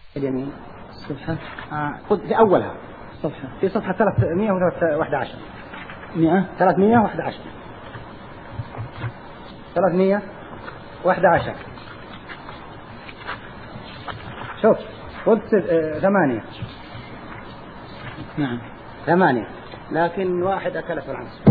اليمين الصفحة خذ في أولها صفحة في صفحة 311 311 شوف خذ 8 نعم 8 لكن واحد أكلت العنصر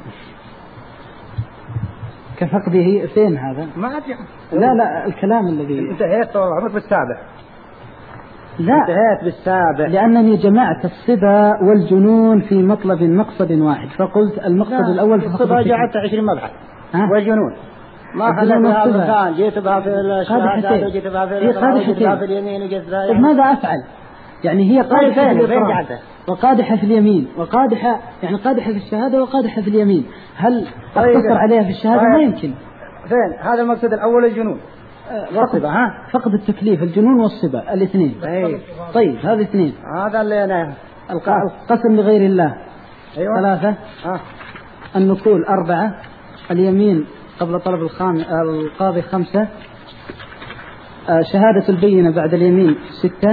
كفقده فين هذا؟ ما أدري. لا الكلام الذي انتهيت طول عمرك بالسابع. لا انتهيت بالسابع لأنني جمعت الصبا والجنون في مطلب مقصد واحد فقلت المقصد الأول في الصبا جعلت 20 مبحث والجنون ما خليتها بالمكان جيت بها في الشهادة وجيت بها في اليمين وجيت بها يعني. ماذا أفعل؟ يعني هي قادحة في الإقرار وقادحة في اليمين وقادحة يعني قادحة في الشهادة وقادحة في اليمين. هل أقتصر عليها في الشهادة؟ ما يمكن. فين هذا المقصد الأول الجنون والصبا فقد التكليف الجنون والصبا الاثنين. طيب هذه اثنين هذا اللي أنا القسم لغير الله. أيوة. 3 النقول 4 اليمين قبل طلب القاضي 5 شهادة البينة بعد اليمين 6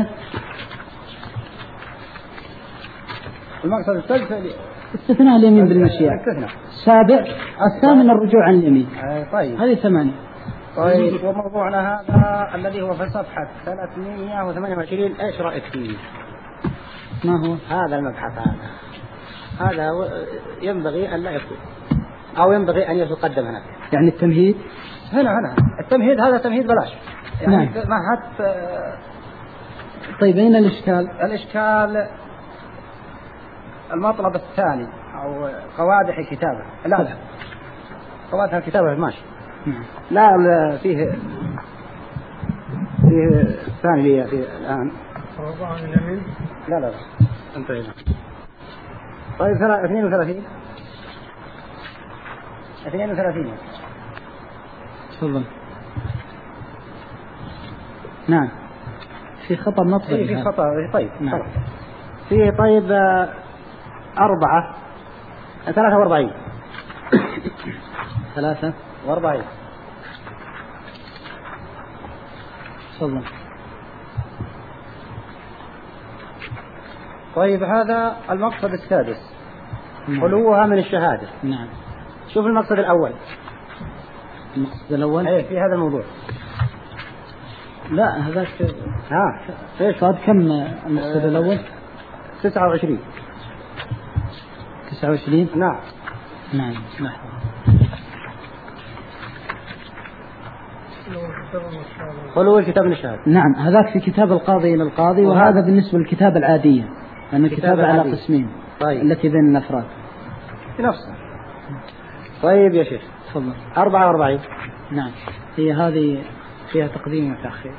المقصد الثالث استثناء اليمين بالمشيئة 7 الثامن الرجوع عن اليمين. طيب هذه 8. طيب وموضوعنا هذا الذي هو في صفحة 328 ايش رأيك فيه؟ ما هو هذا المبحث هذا ينبغي أن لا يكون أو ينبغي أن يتقدم هناك. يعني التمهيد هنا التمهيد هذا تمهيد بلاش يعني نعم. ما طيب أين الإشكال؟ الإشكال المطلب الثاني أو قوادح الكتابة. لا قوادح الكتابة ماشي. لا فيه الثاني فيه الآن رضا عن اليمين. لا انتهينا. طيب 32 تفضل. نعم في خطأ مطلب. في خطأ. طيب نعم. في طيب 43 43 تفضل. طيب هذا المقصد السادس خلوها من الشهادة. نعم. شوف المقصد الأول. المقصد الأول في هذا الموضوع. لا هذاك ايش صار كم المقصد الأول؟ 29 نعم. خلو الكتاب من الشهادة. نعم هذاك في كتاب القاضي إلى القاضي وهذا بالنسبة للكتابة العادية لأن الكتابة على قسمين. طيب. التي بين الأفراد في نفسه. طيب يا شيخ تفضل. 44 نعم هي هذه فيها تقديم وتأخير.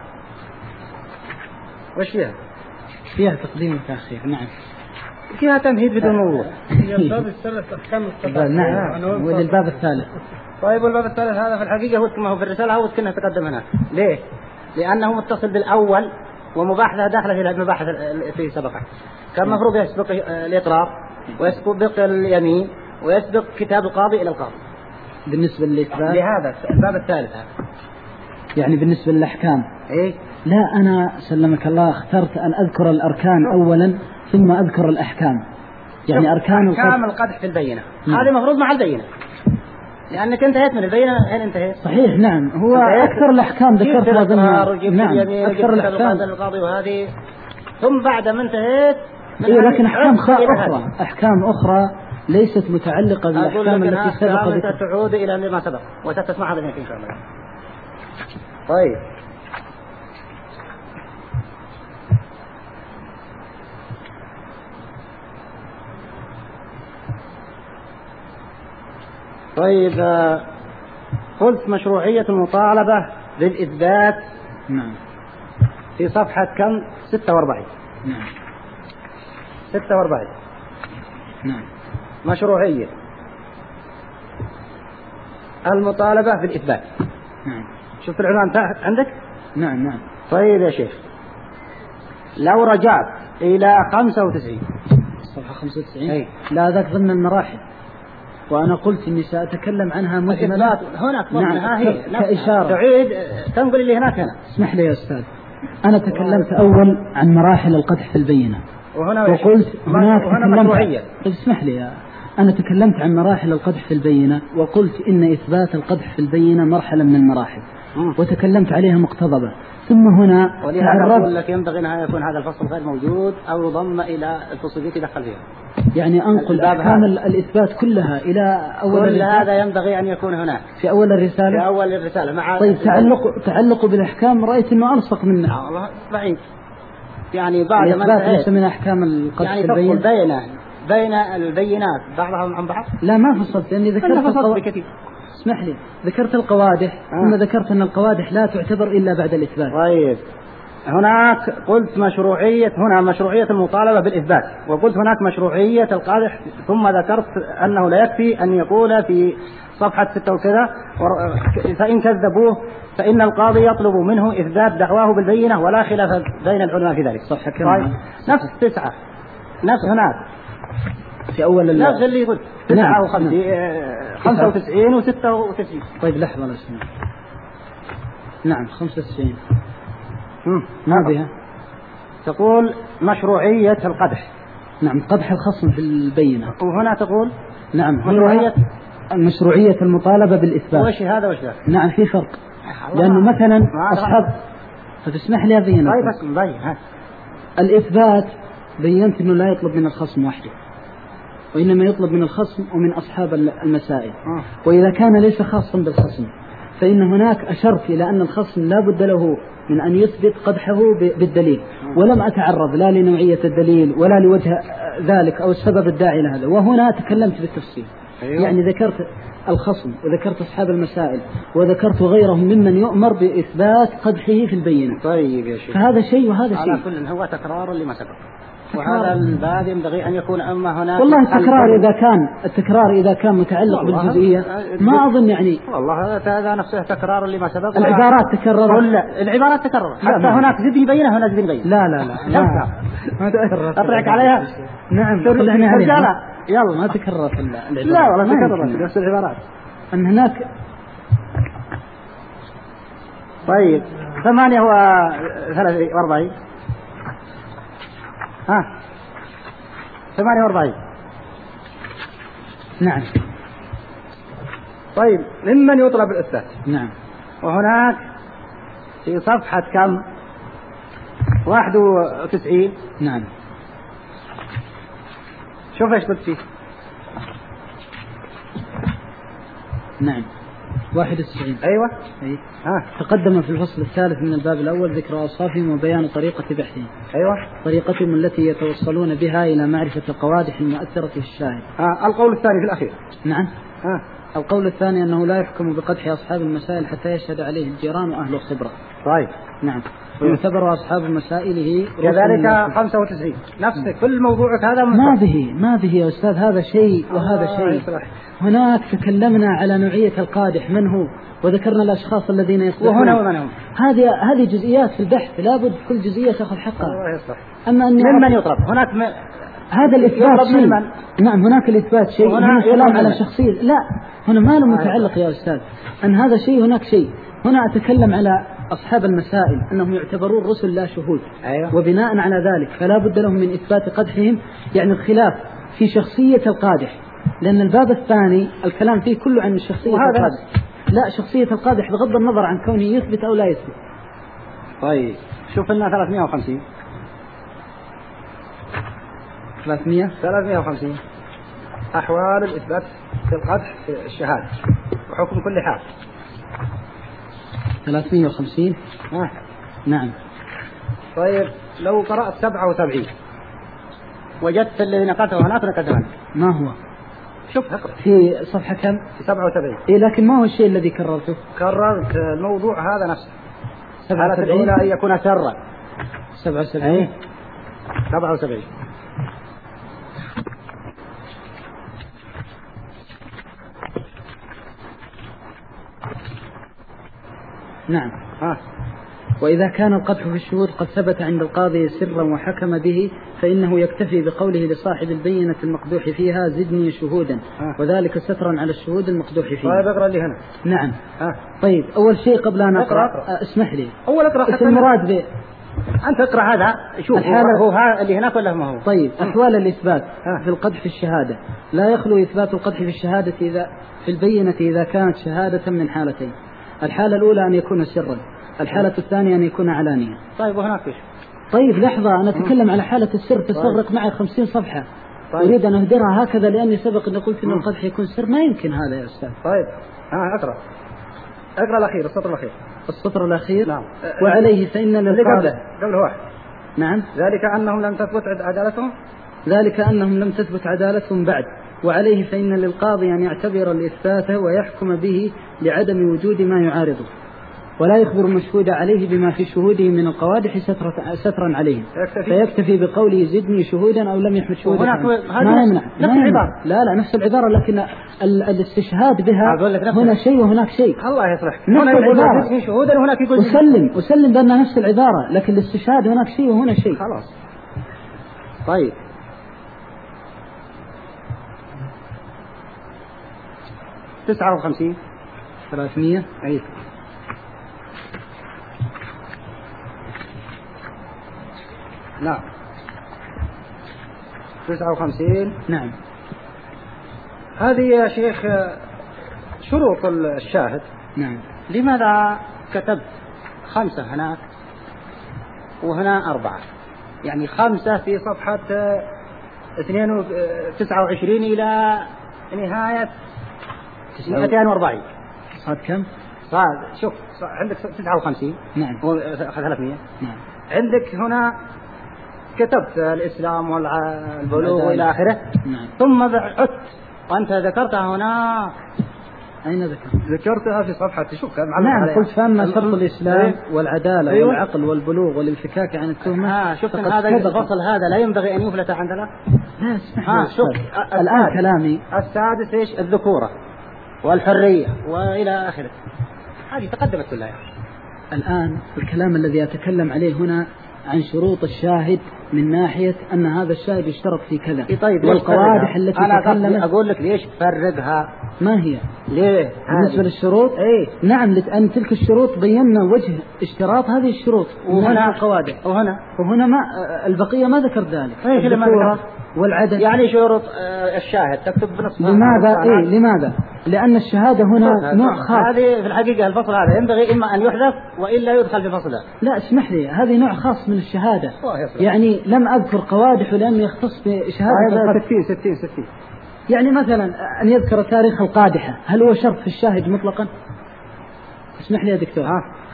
وش فيها؟ فيها تقديم وتأخير. نعم فيها تمهيد بدون موضوع. هي الباب الثالث أحكام القضاء. نعم وذي الباب الثالث. طيب والباب الثالث هذا في الحقيقة هو كما هو في الرسالة هو كنا تقدم هناك. ليه؟ لأنه متصل بالأول ومباحثة داخلة في المباحث في سبقه. كان مفروض يسبق الإقرار ويسبق اليمين ويسبق كتاب القاضي إلى القاضي. بالنسبة للإثبات لهذا الباب الثالث هذا. يعني بالنسبة للأحكام. إيه؟ لا أنا سلمك الله اخترت أن أذكر الأركان أولا ثم أذكر الأحكام. يعني أركان القدح في البينة. هذه مفروض مع البينة. لأنك انتهيت من البينة. هل انتهيت؟ صحيح. نعم هو أكثر الأحكام ذكرتها ضمن. نعم أكثر الأحكام القاضي وهذه ثم بعد ما انتهيت. لكن أحكام أخرى ليست متعلقة بالأحكام التي سبق. تعود إلى ما سبق وستسمعها بينك إن شاء الله. طيب قلت مشروعية المطالبة بالإثبات. نعم في صفحة كم 46. نعم 46. نعم مشروعية المطالبة بالإثبات. نعم شوف العنوان عندك. نعم طيب يا شيخ لو رجعت إلى 95 صفحة 95 لا ذاك ضمن المراحل وأنا قلت إني سأتكلم عنها مجملات هناك. نعم هي كإشارة تعيد تنقل اللي هناك. هنا اسمح لي يا أستاذ أنا تكلمت أول عن مراحل القدح في البينة، وهنا وقلت هناك مشروعية. اسمح لي أنا تكلمت عن مراحل القدح في البينة، وقلت إن إثبات القدح في البينة مرحلة من المراحل، وتكلمت عليها مقتضبة. ثم هنا ولهذا أقول لك ينبغي أن يكون هذا الفصل غير موجود أو يضم إلى الفصول التي دخل فيها، يعني أنقل أحكام الإثبات كلها إلى أول كل هذا ينبغي أن يكون هناك في أول الرسالة. في أول الرسالة مع طيب تعلق بالأحكام رأيت أنه ألصق منه. والله بعيد، يعني بعد ما الإثبات ليس من أحكام القدح يعني في البينة، بين البينات بعضها عن بعض. لا ما فصلت لأني ذكرت اسمح لي ذكرت القوادح ثم ذكرت أن القوادح لا تعتبر إلا بعد الإثبات. طيب هناك قلت مشروعية المطالبة بالإثبات، وقلت هناك مشروعية القادح، ثم ذكرت أنه لا يكفي أن يقول في صفحة 6 وكذا فإن كذبوه فإن القاضي يطلب منه إثبات دعواه بالبينة ولا خلاف بين العلماء في ذلك. صح كم؟ طيب نفس 9 نفس هناك في أول نفس اللي قلت 95 و96. طيب لحظة لا سنة. نعم 95 ما بها. تقول مشروعية القدح. نعم قدح الخصم في البينة. وهنا تقول نعم مشروعية المطالبة بالإثبات. وش هذا وش ذا؟ نعم في فرق، لأنه مثلا أصحاب فتسمح لي أبين. طيب الإثبات بينت أنه لا يطلب من الخصم وحده، وإنما يطلب من الخصم ومن أصحاب المسائل. وإذا كان ليس خاصا بالخصم فإن هناك أشرت إلى أن الخصم لا بد له من أن يثبت قدحه بالدليل، ولم أتعرض لا لنوعية الدليل ولا لوجه ذلك أو السبب الداعي لهذا، وهنا تكلمت بالتفصيل. يعني ذكرت الخصم وذكرت أصحاب المسائل وذكرت غيرهم ممن يؤمر بإثبات قدحه في البينة. طيب يا شيخ، فهذا شيء وهذا شيء. على كل هو تكرار لما سبق، وهذا الباب ينبغي أن يكون أما هناك. والله التكرار إذا كان متعلق بالجزئية ما أظن يعني. والله هذا نفسه تكرار لما سبق. العبارات تكررت. العبارات تكررت حتى هناك زدني بينه هناك زدني بينه. لا أطرعك عليها. نعم يلا ما تكررت العبارات. لا والله تكررت نفس العبارات. أن هناك. طيب 48 48. نعم. طيب ممن يطلب الإثبات. نعم. وهناك في صفحة كم 91. نعم. شوف ايش قلت فيه. نعم 91. أيوة. تقدم في الفصل الثالث من الباب الأول ذكر أوصافهم وبيان طريقة بحثهم. أيوة. طريقتهم التي يتوصلون بها إلى معرفة القوادح المؤثرة في الشاهد. القول الثاني في الأخير. نعم. القول الثاني أنه لا يحكم بقدح أصحاب المسائل حتى يشهد عليه الجيران وأهل الخبرة. طيب. نعم. ويعتبر أصحاب مسائله كذلك 95 نفس كل موضوعك هذا ما به يا أستاذ، هذا شيء وهذا شيء. هناك تكلمنا على نوعية القادح من هو، وذكرنا الأشخاص الذين يصلحون، وهنا ومن هم. هذه جزئيات في البحث لابد كل جزئية تأخذ حقها. أما أن ممن يطلب هناك هذا الإثبات شيء. نعم هناك الإثبات شيء، هنا الكلام على شخصية. لا هنا ما له متعلق يا أستاذ أن هذا شيء هناك شيء. هنا أتكلم على أصحاب المسائل أنهم يعتبرون رسل لا شهود. أيوة. وبناء على ذلك فلا بد لهم من إثبات قدحهم، يعني الخلاف في شخصية القادح، لأن الباب الثاني الكلام فيه كله عن شخصية القادح. لا شخصية القادح بغض النظر عن كونه يثبت أو لا يثبت. طيب شوف لنا 350 أحوال الإثبات في القدح في الشهادة وحكم كل حال. 350. نعم. طيب لو قرأت 77 وجدت الذي نقلته هناك نقلته هنا. ما هو؟ شوف اقرأ في صفحة كم؟ في 77. لكن ما هو الشيء الذي كررته؟ كررت الموضوع هذا نفسه. 77 الأولى أن يكون سرا. 77. 77. نعم. وإذا كان القدح في الشهود قد ثبت عند القاضي سرا وحكم به فإنه يكتفي بقوله لصاحب البينة المقدوح فيها زدني شهودا، وذلك سترا على الشهود المقدوح فيه. طيب اقرأ لي هنا. نعم. طيب أول شيء قبل أن أقرأ اسمح لي. أول أقرأ. المراد أنت اقرأ هذا شوف هو اللي هناك ولا ما هو. طيب أحوال الإثبات في القدح في الشهادة لا يخلو إثبات القدح في الشهادة إذا في البينة إذا كانت شهادة من حالتين. الحالة الأولى أن يكون سرا، الحالة الثانية أن يكون علانية. طيب وهناك إيش؟ طيب لحظة، أنا أتكلم على حالة السر تستغرق معي 50 صفحة. أريد أن أهدرها هكذا لأني سبق أن قلت أن القدح يكون سر. ما يمكن هذا يا أستاذ. طيب اقرأ الأخير، السطر الأخير. نعم. وعليه فإن للقاضي قبل واحد. نعم. ذلك أنهم لم تثبت عدالتهم بعد. وعليه فإن للقاضي أن يعتبر الإثبات ويحكم به لعدم وجود ما يعارضه، ولا يخبر المشهود عليه بما في شهوده من القوادح سترا عليهم، فيكتفي بقوله زدني شهودا أو لم يحمد شهودا. ما يمنع نفس العبارة. لا نفس العبارة، لكن الاستشهاد بها هنا شيء وهناك شيء. الله يصلحك. نفس العبارة زدني شهودا وهناك يقول أسلم بأن نفس العبارة، لكن الاستشهاد هناك شيء وهنا شيء. خلاص. طيب 59 300. أي نعم 59. نعم. هذه يا شيخ شروط الشاهد. نعم. لماذا كتبت 5 هناك وهنا 4؟ يعني 5 في صفحة 29 إلى نهاية 240. صار كم؟ شوف عندك 59. نعم. 300. نعم. عندك هنا كتبت الإسلام والبلوغ إلى آخره. نعم. ثم عدت وأنت ذكرتها هنا. أين ذكرتها في صفحة شوف. نعم قلت فأما شرط الإسلام والعدالة والعقل والبلوغ والانفكاك عن التهمة. شفت هذا الفصل هذا لا ينبغي أن يفلت عندنا. لا اسمح شوف الآن كلامي السادس إيش؟ الذكورة والحرية وإلى آخره. هذه تقدمت كلها يعني. الآن الكلام الذي أتكلم عليه هنا عن شروط الشاهد من ناحية أن هذا الشاهد يشترط في كذا. طيب والقوادح التي أنا أقول لك ليش فرقها. ما هي؟ ليه؟ بالنسبة للشروط نعم لأن تلك الشروط بينا وجه اشتراط هذه الشروط وهنا القوادح وهنا ما البقية ما ذكر ذلك. الذكورة والعدد. يعني شروط الشاهد تكتب بنصها. لماذا؟ لأن الشهادة هنا نوع خاص. هذه في الحقيقة الفصل هذا ينبغي إما أن يحذف وإلا يدخل في فصله. لا اسمح لي، هذه نوع خاص من الشهادة. يعني لم أذكر قوادح ولم يختص بشهادة 60. يعني مثلا أن يذكر تاريخ القادحة، هل هو شرط في الشاهد مطلقا؟ اسمح لي يا دكتور.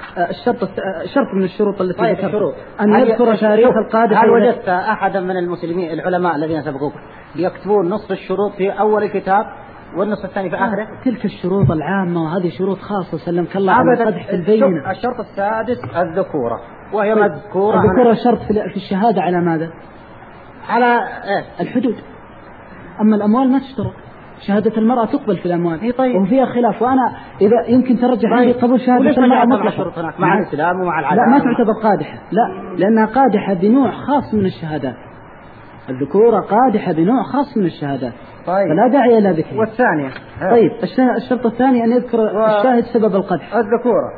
شرط من الشروط التي ذكرت أن يذكر تاريخ القادحة. هل وجدت أحدا من المسلمين العلماء الذين سبقوك يكتبون نصف الشروط في أول الكتاب والنصف الثاني في آخره؟ تلك الشروط العامة وهذه شروط خاصة سلمك الله عن القدح في البينة. الشرط السادس الذكورة وهي مذكورة. الذكورة شرط في الشهادة على ماذا؟ على الحدود. أما الأموال ما تشترط. شهادة المرأة تقبل في الأموال. طيب. وفيها خلاف، وأنا إذا يمكن ترجح عندي قبول شهادة المرأة مطلقا مع الإسلام ومع العدالة. لا ما تعتبر قادحة، لا لأنها قادحة بنوع خاص من الشهادات. الذكورة قادحة بنوع خاص من الشهادات. طيب. فلا داعي إلى ذكره. والثانية طيب الشرط الثاني أن يذكر الشاهد سبب القدح. الذكورة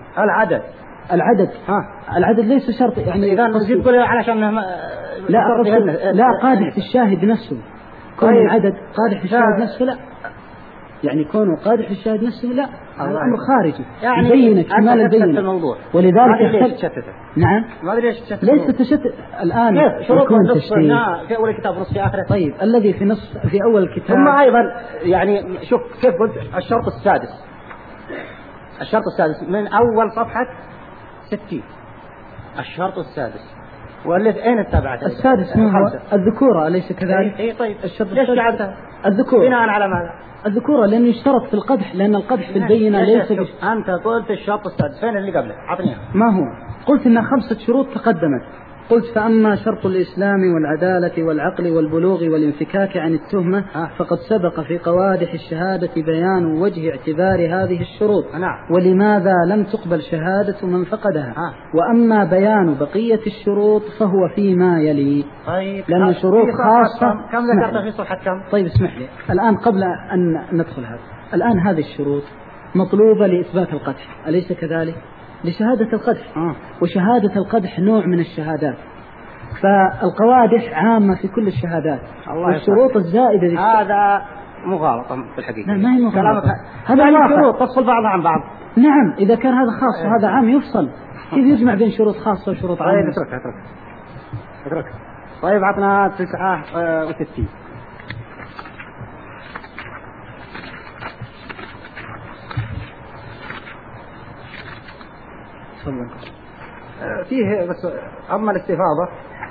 العدد ليس شرط. يعني إذا تقول علشان لا قادح في الشاهد نفسه. كون العدد قادح في الشاهد نفسه لا، يعني كونه قادح في الشاهد نفسه لا، هذا أمر خارجي يعني يبين كمال البينة. الموضوع ولذلك نعم ما أدري ليش ليس تشتت الآن يكون تشتيت في أول الكتاب نصف في آخره. طيب الذي في أول الكتاب ثم أيضا يعني شوف كيف قلت الشرط السادس من أول صفحة 60. الشرط السادس أين التابعة؟ السادس هو الذكورة أليس كذلك؟ طيب ليش جعلتها الذكورة بناء على ماذا؟ الذكورة لأنه يشترط في القدح، لأن القدح في البينة ليس أنت قلت الشرط السادس، فين اللي قبله؟ أعطنيها. ما هو؟ قلت إن 5 شروط تقدمت. قلت فأما شرط الإسلام والعدالة والعقل والبلوغ والانفكاك عن التهمة فقد سبق في قوادح الشهادة بيان وجه اعتبار هذه الشروط ولماذا لم تقبل شهادة من فقدها. وأما بيان بقية الشروط فهو فيما يلي. طيب لأن شروط خاصة. كم ذكرت في صفحة كم؟ طيب اسمح لي الآن قبل أن ندخل هذا، الآن هذه الشروط مطلوبة لإثبات القدح أليس كذلك؟ لشهادة القدح. وشهادة القدح نوع من الشهادات، فالقوادح عامة في كل الشهادات، والشروط الزائدة هذا مغالطة في الحقيقة. لا، ما هي مغالطة، هذا شروط تفصل بعضها عن بعض. نعم، إذا كان هذا خاص وهذا عام يفصل، كيف يجمع بين شروط خاصة وشروط عامة؟ طيب اترك. طيب عطنا 69. فيه بس أما الاستفاضة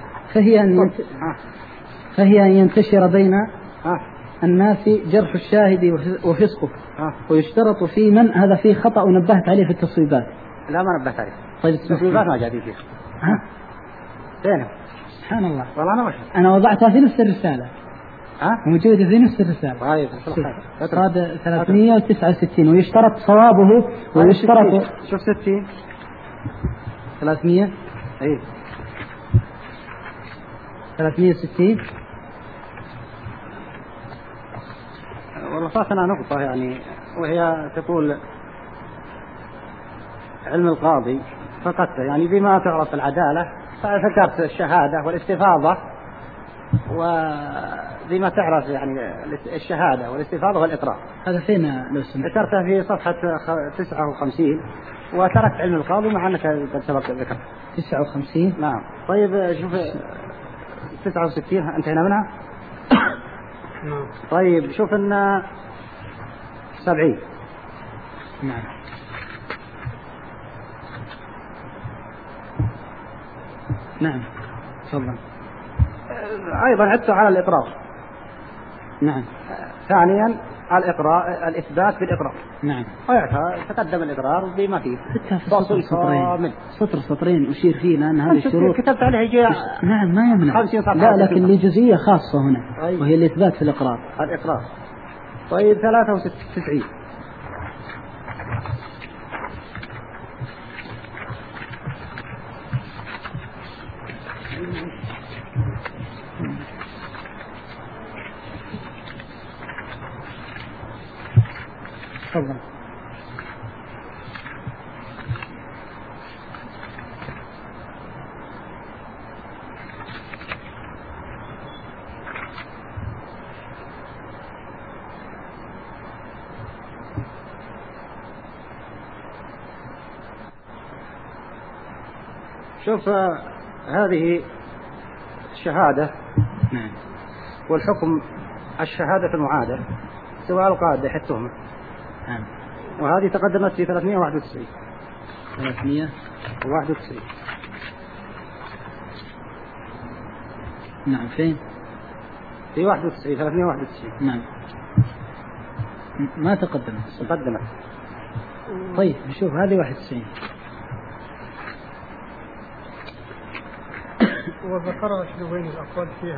فهي أن ينتشر بين الناس جرح الشاهد وفسقه، ويشترط في من هذا فيه خطأ ونبهت عليه في التصويبات. لا، ما نبهت عليه. طيب التصويبات ما جادين فيها. فين؟ سبحان الله، والله أنا وضعتها في نفس الرسالة. موجودة في نفس الرسالة. طيب هذا 369 ويشترط صوابه، ويشترط شوف 60 300 اي 360. والله فاتنا نقطة يعني، وهي تقول علم القاضي فقط يعني بما تعرف العدالة، فذكرت الشهادة والاستفاضة، وبما تعرف يعني الشهادة والاستفاضة والإقرار. هذا فين لو سمحت؟ ذكرتها في صفحة 59، وتركت علم القاضي مع أنك قد سبق ذكرت 59. نعم. طيب شوف 69 انتهينا منها. طيب شوف لنا 70. نعم. نعم تفضل. أيضا عدت على الإقرار. نعم. ثانيا الإقرار، الإثبات بالإقرار. نعم. تقدم الإقرار بما فيه. سطر سطرين أشير فيه، لأن هذه الشروط كتبت عليها يجي. نعم ما يمنع. لا، لكن لجزئية خاصة هنا، وهي الإثبات في الإقرار. الإقرار. طيب 93. تفضل. شوف هذه الشهادة. نعم. والحكم الشهادة المعادة سواء القادح التهمة. نعم. وهذه تقدمت في 391. 391. نعم. فين؟ في 91 391. نعم. ما تقدمت. تقدمت. طيب نشوف هذه 91. وذكر شنوين الأقوال فيها.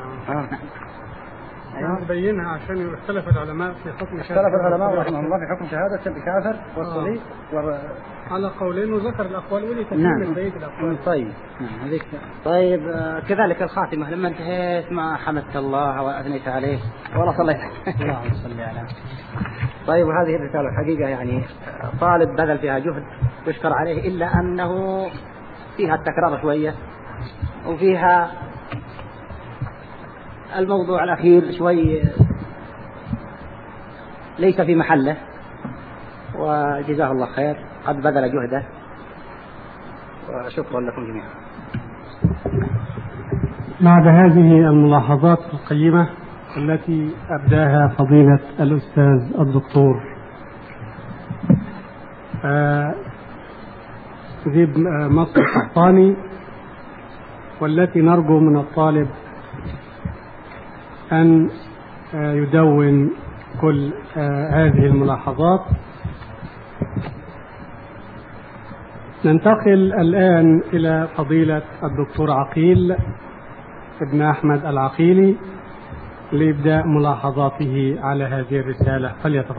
بينها عشان يختلف العلماء في حكم اختلف العلماء رحمه الله في حكم شهادة الكافر والصليب على قولين، وذكر الأقوال ولي تكمل بقية الأقوال. طيب هذيك. طيب كذلك الخاتمة لما انتهيت ما حمدت الله وأثنيت عليه ولا صليت. اللهم صل على. طيب هذه الرسالة الحقيقة يعني طالب بذل فيها جهد يشكر عليه، إلا أنه فيها التكرار شوية، وفيها الموضوع الأخير شوي ليس في محله، وجزاه الله خير قد بذل جهده، وشكرا لكم جميعا. بعد هذه الملاحظات القيمة التي أبداها فضيلة الأستاذ الدكتور ذيب مصر القحطاني، والتي نرجو من الطالب أن يدون كل هذه الملاحظات، ننتقل الآن إلى فضيلة الدكتور عقيل ابن أحمد العقيلي لإبداء ملاحظاته على هذه الرسالة، فليتفضل.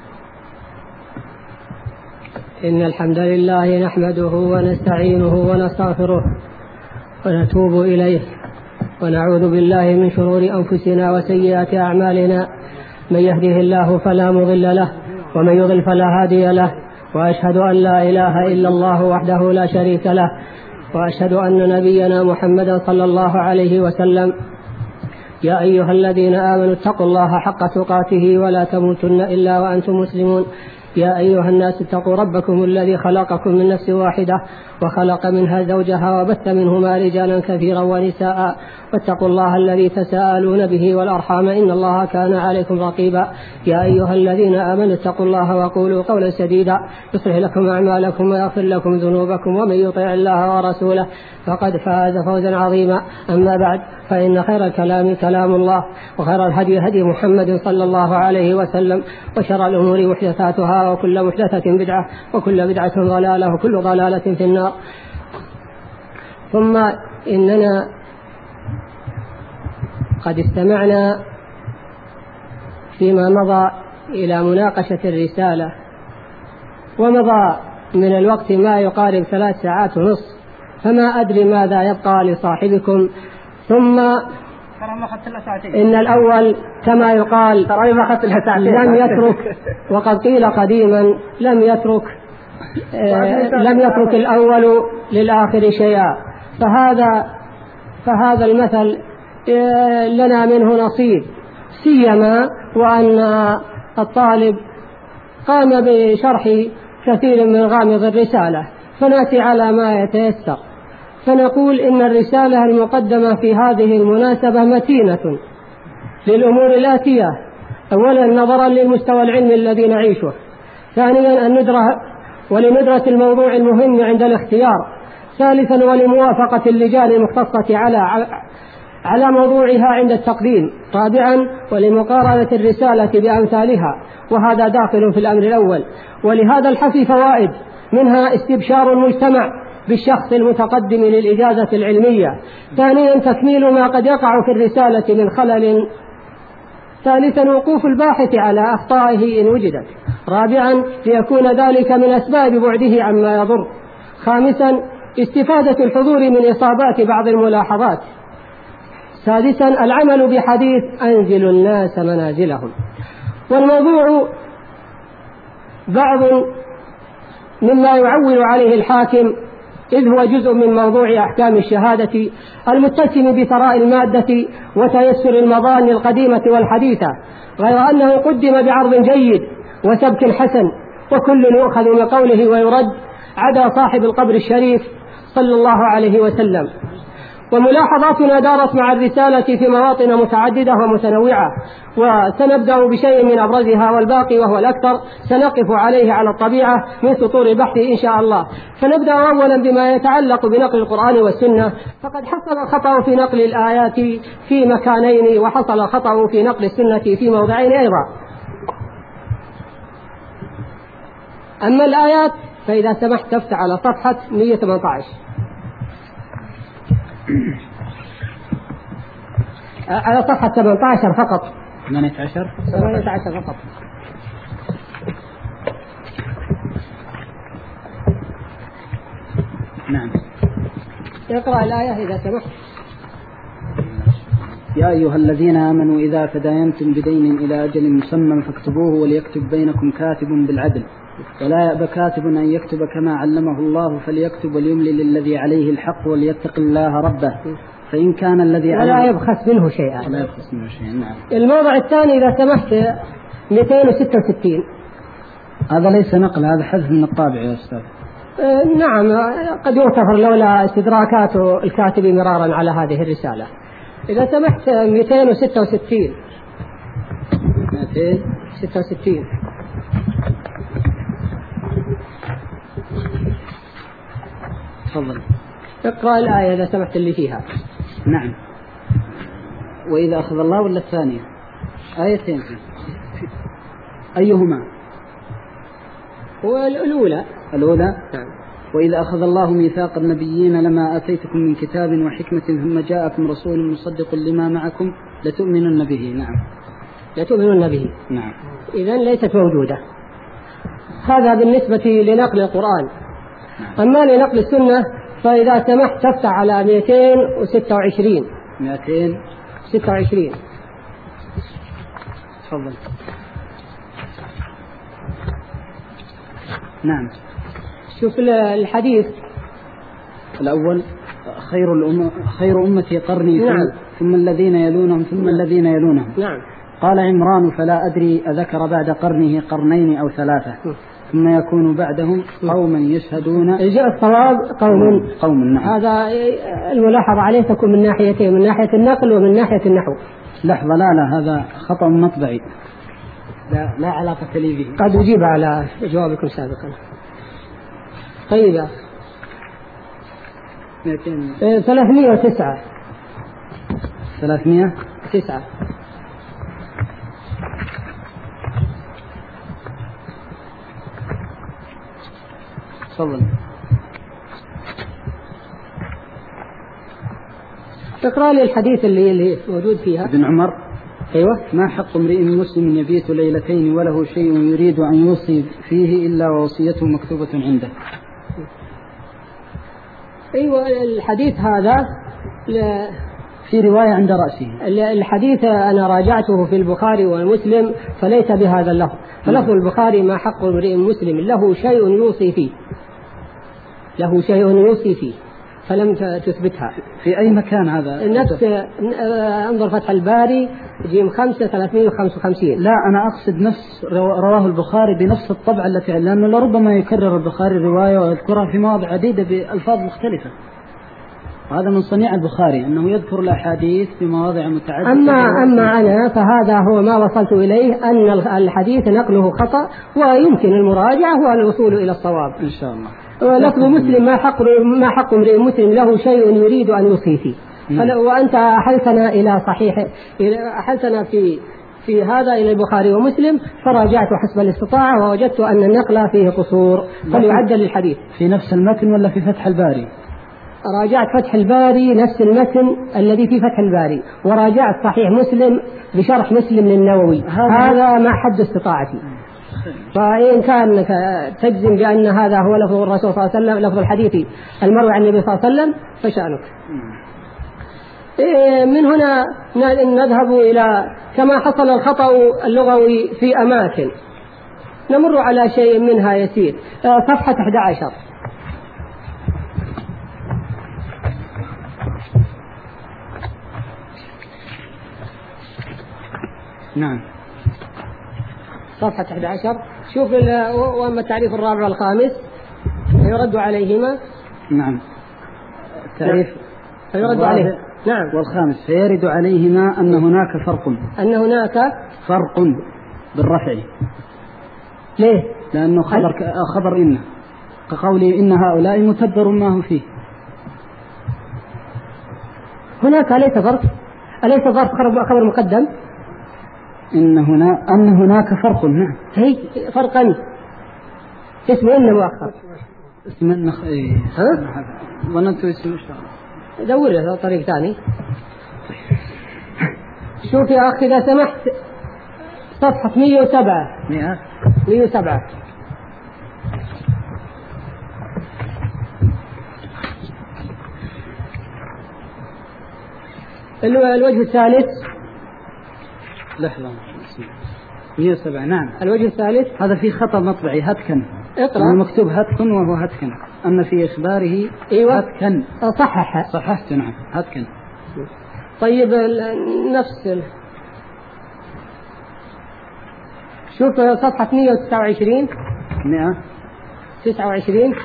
إن الحمد لله نحمده ونستعينه ونستغفره ونتوب إليه، ونعوذ بالله من شرور أنفسنا وسيئات أعمالنا، من يهده الله فلا مضل له، ومن يضل فلا هادي له، وأشهد أن لا إله إلا الله وحده لا شريك له، وأشهد أن نبينا محمدا صلى الله عليه وسلم. يا أيها الذين آمنوا اتقوا الله حق تقاته ولا تموتن إلا وأنتم مسلمون. يا أيها الناس اتقوا ربكم الذي خلقكم من نفس واحدة وخلق منها زوجها وبث منهما رجالا كثيرا ونساء، واتقوا الله الذي تساءلون به والأرحام إن الله كان عليكم رقيبا. يا أيها الذين آمنوا اتقوا الله وقولوا قولا سديدا يصلح لكم أعمالكم ويغفر لكم ذنوبكم، ومن يطع الله ورسوله فقد فاز فوزا عظيما. أما بعد، فإن خير الكلام كلام الله، وخير الهدي هدي محمد صلى الله عليه وسلم، وشر الأمور محدثاتها، وكل محدثة بدعة، وكل بدعة ضلالة، وكل ضلالة في النار. ثم إننا قد استمعنا فيما مضى إلى مناقشة الرسالة، ومضى من الوقت ما يقارب 3 ساعات ونصف، فما أدري ماذا يبقى لصاحبكم. ثم إن الأول كما يقال لم يترك، وقد قيل قديما لم يترك الأول للآخر شيئا، فهذا المثل لنا منه نصيب، سيما وأن الطالب قام بشرح كثير من غامض الرسالة، فنأتي على ما يتيسر. فنقول إن الرسالة المقدمة في هذه المناسبة متينة للأمور الآتية: أولا نظرا للمستوى العلمي الذي نعيشه، ثانيا الندرة ولندرة الموضوع المهم عند الاختيار، ثالثا ولموافقة اللجان المختصة على موضوعها عند التقديم، رابعا ولمقارنة الرسالة بأمثالها، وهذا داخل في الأمر الأول. ولهذا الحفي فوائد، منها استبشار المجتمع بالشخص المتقدم للإجازة العلمية، ثانيا تكميل ما قد يقع في الرسالة من خلل، ثالثا وقوف الباحث على أخطائه إن وجدت، رابعا ليكون ذلك من أسباب بعده عما يضر، خامسا استفادة الحضور من إصابات بعض الملاحظات، سادسا العمل بحديث أنزل الناس منازلهم. والموضوع بعض مما يعول عليه الحاكم، إذ هو جزء من موضوع أحكام الشهادة المتسم بثراء المادة وتيسر المظان القديمة والحديثة، غير أنه قدم بعرض جيد وسبك حسن، وكل يؤخذ من قوله ويرد عدا صاحب القبر الشريف صلى الله عليه وسلم. وملاحظاتنا دارت مع الرسالة في مواطن متعددة ومتنوعة، وسنبدأ بشيء من أبرزها، والباقي وهو الأكثر سنقف عليه على الطبيعة من سطور البحث إن شاء الله. فنبدأ أولا بما يتعلق بنقل القرآن والسنة، فقد حصل الخطأ في نقل الآيات في مكانين، وحصل الخطأ في نقل السنة في موضعين أيضا. أما الآيات فإذا سمحت تفتح على صفحة 118 على صفحة 18 فقط. 18 فقط. نعم. اقرأ الآية إذا سمحت. يا أيها الذين آمنوا إذا تداينتم بدين إلى أجل مسمى فاكتبوه وليكتب بينكم كاتب بالعدل ولا يأبى كاتب أن يكتب كما علمه الله فليكتب وليملل الذي عليه الحق وليتق الله ربه فإن كان الذي ولا يبخس منه شيئا. نعم. الموضع الثاني إذا سمحت 266. هذا ليس نقل، هذا حذف من الطابع يا أستاذ. نعم، قد يغتفر لولا استدراكات الكاتب مرارا على هذه الرسالة. إذا سمحت 266. 266. تفضل. اقرأ الآية إذا سمحت اللي فيها. نعم. وإذا أخذ الله ولا الثانية؟ آيتين. أيهما؟ والأولى. الأولى. نعم. وإذا أخذ الله ميثاق النبيين لما آتيتكم من كتاب وحكمة ثم جاءكم رسول مصدق لما معكم لتؤمنن به. نعم. لتؤمنن به. نعم. إذن ليست موجودة. هذا بالنسبة لنقل القرآن. أما لنقل السنة فإذا سمحت تفتح على 226. 226. تفضل. نعم. شوف الحديث الأول خير أمتي قرني، نعم. ثم الذين يلونهم ثم الذين يلونهم. نعم. قال عمران فلا أدري أذكر بعد قرنه قرنين أو ثلاثة، ثم يكون بعدهم قوما يشهدون. جاء الصواب قوم. نعم. هذا الملاحظة عليه تكون من ناحيتين، من ناحية النقل ومن ناحية النحو. لحظة، لا هذا خطأ مطبعي، لا علاقة لي به. قد أجيب على جوابكم سابقا. طيب 309. 309. تفضل. اقرأ لي الحديث اللي موجود فيها. ابن عمر. أيوة. ما حق امرئ مسلم يبيت ليلتين وله شيء يريد أن يوصي فيه إلا ووصيته مكتوبة عنده. أيوة الحديث هذا في رواية عند رأسه. الحديث أنا راجعته في البخاري ومسلم فليس بهذا اللفظ. فلفظ البخاري ما حق امرئ مسلم له شيء يوصي فيه، فلم تثبتها. في أي مكان هذا؟ نفس انظر فتح الباري جيم 5 355. لا أنا أقصد نفس رواه البخاري بنفس الطبعة التي، لأنه لربما يكرر البخاري الرواية ويذكرها في مواضع عديدة بألفاظ مختلفة. هذا من صنيع البخاري أنه يذكر الأحاديث في مواضع متعددة. أما أنا فهذا هو ما وصلت إليه، أن الحديث نقله خطأ ويمكن المراجعة والوصول إلى الصواب إن شاء الله. لفظ مسلم ما حق امرئ مسلم له شيء يريد أن يوصي فيه. وأنت أحلتنا إلى صحيح، أحلتنا في هذا إلى البخاري ومسلم، فراجعت حسب الاستطاعة ووجدت أن النقل فيه قصور فليعدل الحديث. في نفس المتن ولا في فتح الباري؟ راجعت فتح الباري نفس المتن الذي في فتح الباري، وراجعت صحيح مسلم بشرح مسلم للنووي. هذا ما حد استطاعتي. فإن كان تجزم بأن هذا هو لفظ الرسول صلى الله عليه وسلم، لفظ الحديث المروي عن النبي صلى الله عليه وسلم، فشأنك. من هنا نذهب إلى كما حصل الخطأ اللغوي في أماكن، نمر على شيء منها يسير. صفحة 11. نعم. صفحة 11. شوف وأما التعريف الرابع والخامس فيرد عليهما. نعم. التعريف فيرد عليه. نعم. والخامس فيرد عليهما أن هناك فرق بالرفع. ليه؟ لأنه خبر إن، كقولي إن هؤلاء متبر ما هم فيه. هناك أليس ظرف خبر مقدم؟ أن هناك فرق. نعم. هي فرقا اسم إن مؤخر. اسم إن ظننت اسم مشترك. دور له طريق ثاني. شوف يا أخي إذا سمحت صفحة 107. الوجه الثالث. لحظة. 107. نعم. الوجه الثالث هذا في خطأ مطبعي. هتكن. اقرأ. المكتوب هتكن وهو هتكن، أما في إخباره أيوة. هتكن. صححت. نعم. هتكن. طيب نفس شوف صفحة 129. 129.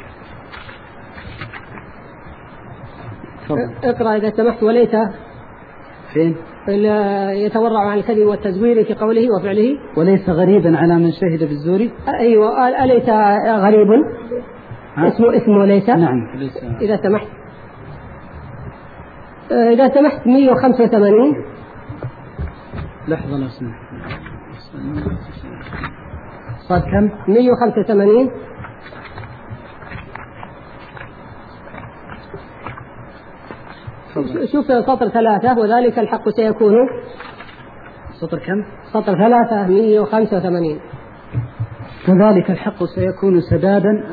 اقرأ إذا سمحت. وليس فين؟ يتورع عن الكذب والتزوير في قوله وفعله. وليس غريبا على من شهد بالزور. أيوة. أليس غريب؟ اسمه ليس. نعم. ليس. إذا سمحت 185. لحظة لو سمحت. صاد كم؟ 185. شوف سطر 3. وذلك الحق سيكون. سطر كم؟ سطر 3 185. كذلك الحق سيكون سدادا.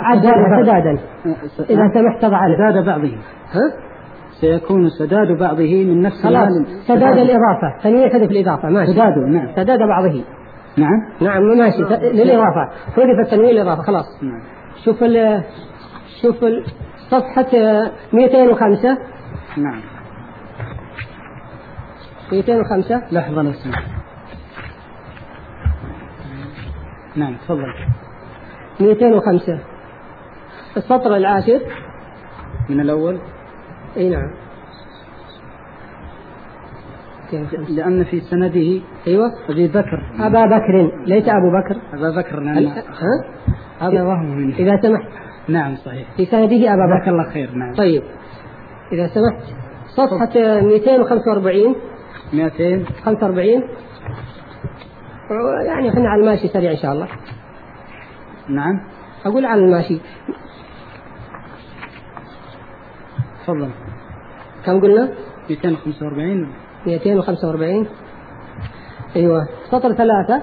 إذا سمحت تضع سداد بعضه. سيكون سداد بعضه من نفس سداد الإضافة. ثانية حذف الإضافة. ماشي. سداد. نعم. سداد بعضه. نعم ماشي للإضافة، حذف التنوين للإضافة خلاص. نعم. شوف صفحة 205. نعم 205. لحظة لو سمحت. نعم تفضل. 205 السطر العاشر من الأول. اي نعم. لأن في سنده ايوه أبي بكر. أبا بكر ليس أبو بكر. أبا بكر. نعم. هذا وهم مني. إذا سمحت. نعم صحيح. في سنده أبا بكر. الله خير. نعم. طيب إذا سمحت صفحة 245. 245 يعني احنا على الماشي سريع إن شاء الله. نعم أقول على الماشي. تفضل. كم قلنا؟ 245. 245 أيوة سطر 3.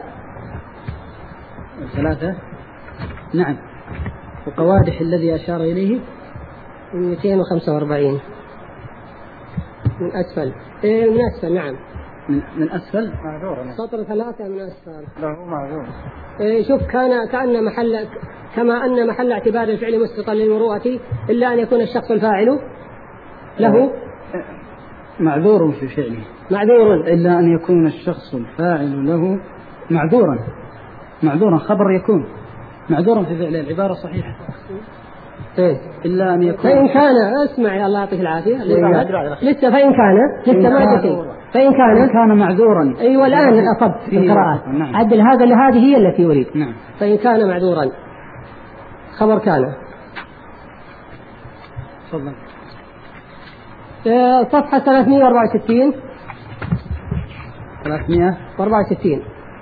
نعم. وقوادح الذي أشار إليه 245 من أسفل. من أسفل. نعم من أسفل. سطر 3 من أسفل. لا هو معذور. شوف كأن محل، كما أن محل اعتبار الفعل مسقطا للمروءة إلا أن يكون الشخص الفاعل له معذور في فعله. معذور إلا أن يكون الشخص الفاعل له معذورا خبر يكون معذورا في فعله. العبارة صحيحة. إلا أن يكون. فإن كان اسمع يا الله يعطيك العافية لسه فإن كان لسه ما تسي. فإن كان معذورا. أيوة الآن أصبت في القراءة. نعم. عدل هذا لهذه هي التي أريد. نعم. فإن كان معذورا خبر كان. تفضل. صفحة 364. 364.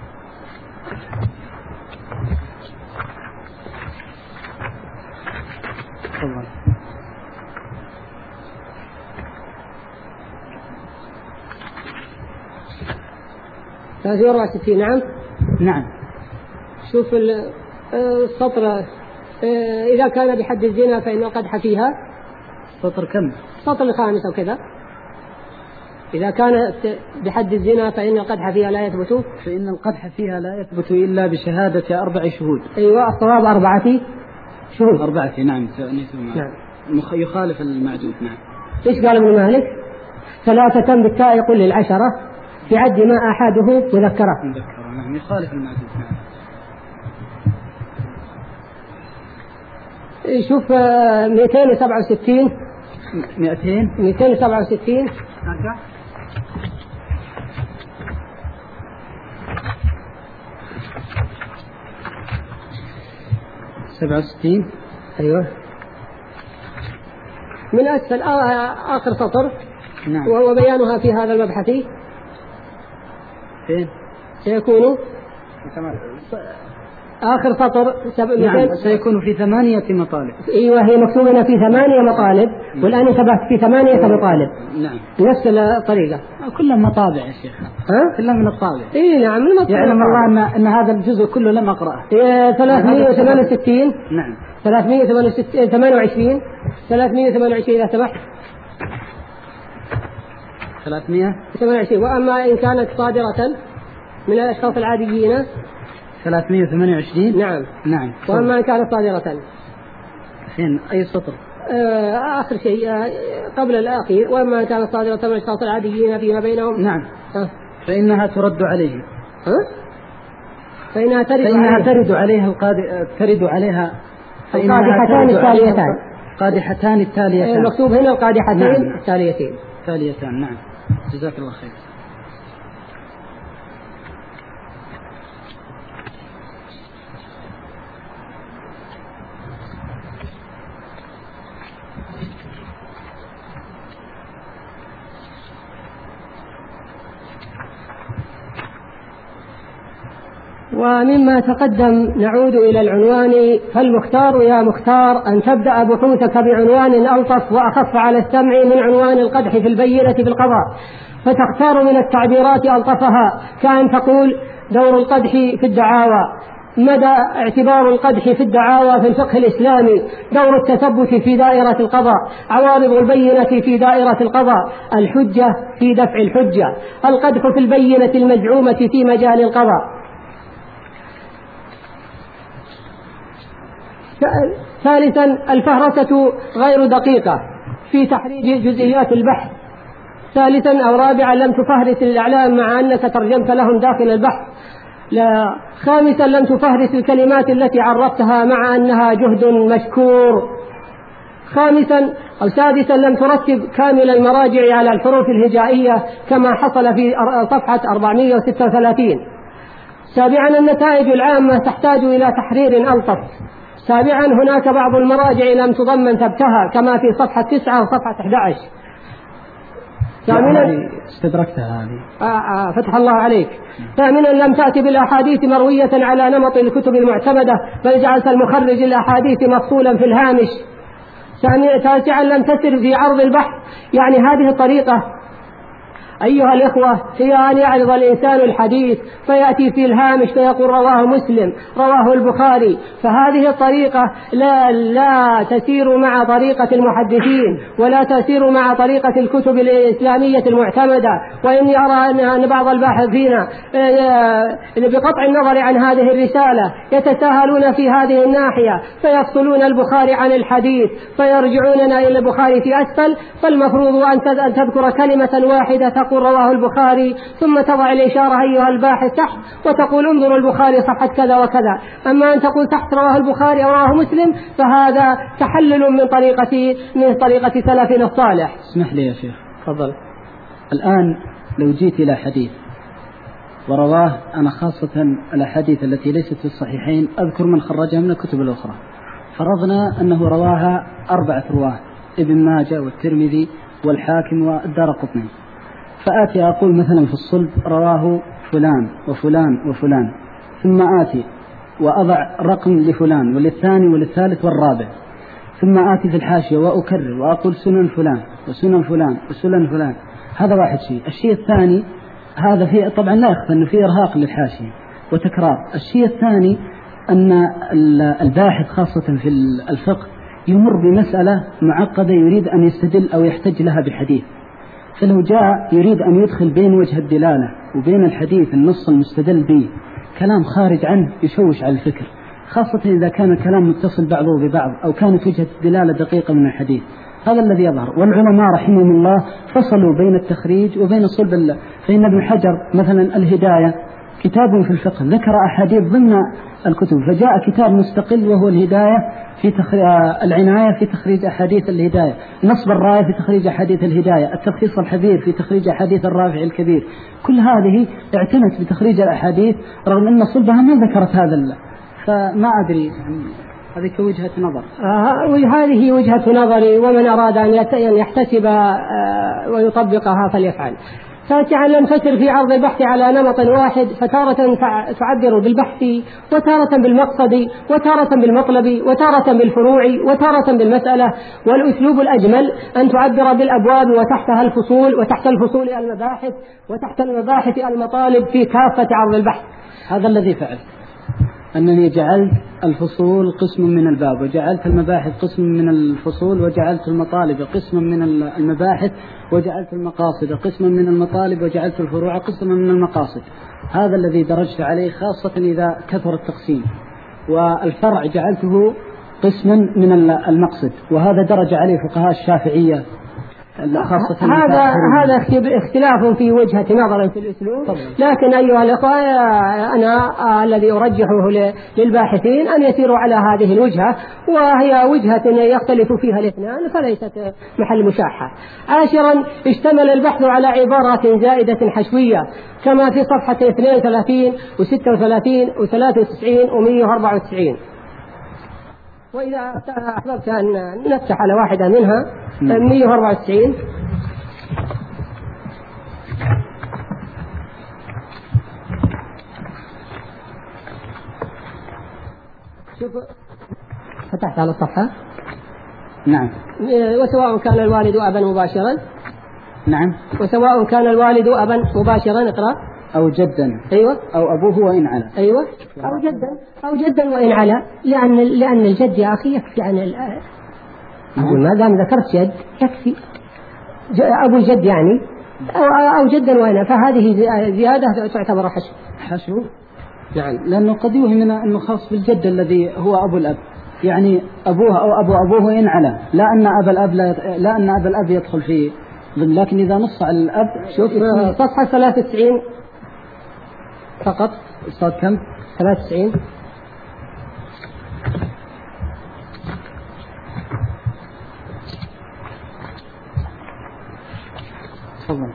تفضل. 364. نعم. نعم. شوف السطر. إذا كان بحد الزنا فإن القدح فيها. سطر كم؟ السطر الخامس أو كذا. إذا كان بحد الزنا فإن القدح فيها لا يثبت. فإن القدح فيها لا يثبت إلا بشهادة 4 شهود. أيوة الصواب 4 شهود. 4. نعم. نعم. يخالف المعدود. نعم. إيش قال ابن مالك؟ 3 بالتاء قل للعشرة في عد ما أحاده مذكرة. نعم. يخالف المعدود. نعم. شوف 267. 267. 67. أيوة من أسفل آخر سطر. نعم. وهو بيانها في هذا المبحث. فين سيكون آخر سطر. نعم. سيكون في 8 مطالب. أيوة هي مكتوبة في 8 مطالب والآن انتبهت في 8 مطالب. نعم. نفس الطريقة. كلها مطابع يا شيخ. كلها من الطابع. إيه نعم من الطابع. يعلم الله أن هذا الجزء كله لم أقرأه. 368. نعم. 328. 328 إذا سمحت. 328. وأما إن كانت صادرة من الأشخاص العاديين 328. نعم. وأما إن كانت صادرة فين أي سطر؟ آخر شيء قبل الأخير. وأما إن كانت صادرة من الأشخاص العاديين فيما بينهم. نعم. فإنها ترد عليه. فإنها ترد عليها ترد عليها القادحتان التاليتان. قادحتان التاليتان. المكتوب هنا القادحتين. نعم. التاليتان. نعم. جزاك الله خير. ومما تقدم نعود إلى العنوان. فالمختار يا مختار أن تبدأ بحوثك بعنوان ألطف وأخف على السمع من عنوان القدح في البينة في القضاء، فتختار من التعبيرات ألطفها، كأن تقول دور القدح في الدعاوى، مدى اعتبار القدح في الدعاوى في الفقه الإسلامي، دور التثبت في دائرة القضاء، عوارض البينة في دائرة القضاء، الحجة في دفع الحجة، القدح في البينة المزعومة في مجال القضاء. ثالثا الفهرسة غير دقيقة في تحريج جزئيات البحث. ثالثا أو رابعا لم تفهرس الإعلام مع أنك ترجمت لهم داخل البحث. خامسا لم تفهرس الكلمات التي عرفتها مع أنها جهد مشكور. خامسا أو سادسا لم ترتب كامل المراجع على الحروف الهجائية كما حصل في صفحة 436. سابعا النتائج العامة تحتاج إلى تحرير ألطف. سابعا هناك بعض المراجع لم تضمن ثبتها كما في صفحة 9 وصفحة 11. ثامنا استدركتها هذه. فتح الله عليك. ثامنا لم تأتي بالأحاديث مروية على نمط الكتب المعتمدة بل جعلت المخرج الأحاديث مفصولا في الهامش. تاسعا لم تسر في عرض البحث. يعني هذه الطريقة أيها الإخوة هي أن يعرض الإنسان الحديث فيأتي في الهامش فيقول رواه مسلم رواه البخاري. فهذه الطريقة لا تسير مع طريقة المحدثين ولا تسير مع طريقة الكتب الإسلامية المعتمدة. وإني أرى أن بعض الباحثين بقطع النظر عن هذه الرسالة يتساهلون في هذه الناحية فيفصلون البخاري عن الحديث فيرجعوننا إلى البخاري في أسفل. فالمفروض أن تذكر كلمة واحدة تقول رواه البخاري ثم تضع الإشارة أيها الباحث تحت وتقول انظر البخاري صفحة كذا وكذا. أما أن تقول تحت رواه البخاري أو رواه مسلم فهذا تحلل من طريقة سلفنا الصالح. اسمح لي يا شيخ. تفضل. الآن لو جيت إلى حديث ورواه أنا خاصة الأحاديث التي ليست في الصحيحين أذكر من خرجها من الكتب الأخرى. فرضنا أنه رواها 4 رواه ابن ماجه والترمذي والحاكم والدارقطني. فآتي أقول مثلا في الصلب رواه فلان وفلان وفلان ثم آتي وأضع رقم لفلان وللثاني وللثالث والرابع ثم آتي في الحاشية وأكرر وأقول سنن فلان وسنن فلان وسنن فلان. هذا واحد شيء. الشيء الثاني هذا فيه طبعا لا يخفى أنه فيه إرهاق للحاشية وتكرار. الشيء الثاني أن الباحث خاصة في الفقه يمر بمسألة معقدة يريد أن يستدل أو يحتج لها بحديث. فلو جاء يريد أن يدخل بين وجه الدلالة وبين الحديث النص المستدل به كلام خارج عنه يشوش على الفكر، خاصة إذا كان الكلام متصل بعضه ببعض أو كانت وجهة الدلالة دقيقة من الحديث. هذا الذي يظهر. والعلماء رحمهم الله فصلوا بين التخريج وبين صلب. فإن ابن حجر مثلا الهداية كتاب في الفقه ذكر أحاديث ضمن الكتب فجاء كتاب مستقل وهو الهداية في العناية في تخريج أحاديث الهداية، نصب الراية في تخريج أحاديث الهداية، التلخيص الحبير في تخريج أحاديث الرافع الكبير. كل هذه اعتنت بتخريج الأحاديث رغم أن صلبها ما ذكرت هذا. فما أدري هذه كوجهة نظر. هذه وجهة نظري ومن أراد أن يحتسب ويطبقها فليفعل. تاسعا لم تسر في عرض البحث على نمط واحد فتارة تعبر بالبحث وتارة بالمقصد وتارة بالمطلب وتارة بالفروع وتارة بالمسألة. والأسلوب الأجمل أن تعبر بالأبواب وتحتها الفصول وتحت الفصول المباحث وتحت المباحث المطالب في كافة عرض البحث. هذا الذي فعل أنني جعلت الفصول قسم من الباب وجعلت المباحث قسم من الفصول وجعلت المطالب قسما من المباحث وجعلت المقاصد قسما من المطالب وجعلت الفروع قسما من المقاصد. هذا الذي درجت عليه خاصة إذا كثر التقسيم. والفرع جعلته قسما من المقصد وهذا درج عليه فقهاء الشافعية خاصة. هذا اختلاف في وجهة نظر في الأسلوب. لكن أيها الأخوة أنا الذي أرجحه للباحثين أن يسيروا على هذه الوجهة وهي وجهة يختلف فيها الاثنان فليست محل مشاحة. عاشرا اشتمل البحث على عبارات زائدة حشوية كما في صفحة 32 و36 و93 و194. وإذا أحببت أن نفتح على واحدة منها 194. شوف فتحت على الصفحة. نعم. وسواء كان الوالد أبا مباشرا. نعم. وسواء كان الوالد أبا مباشرا اقرأ. أو جدا. أيوة. أو أبوه وإن على. أيوة. أو جدا وإن على لأن الجد يا أخي يكفي عن أقول ما دام ذكرت جد يكفي أبو الجد يعني أو جدا وإن فهذه زيادة تعتبر حشو. نعم. لأنه قد يوهم أنه خاص بالجد الذي هو أبو الأب يعني أبوه أو أبوه إن علم، لا أن أبا الأب يدخل فيه، لكن إذا نص على الأب. شوف صفحة 93 فقط. صاد كم؟ 93. تفضل.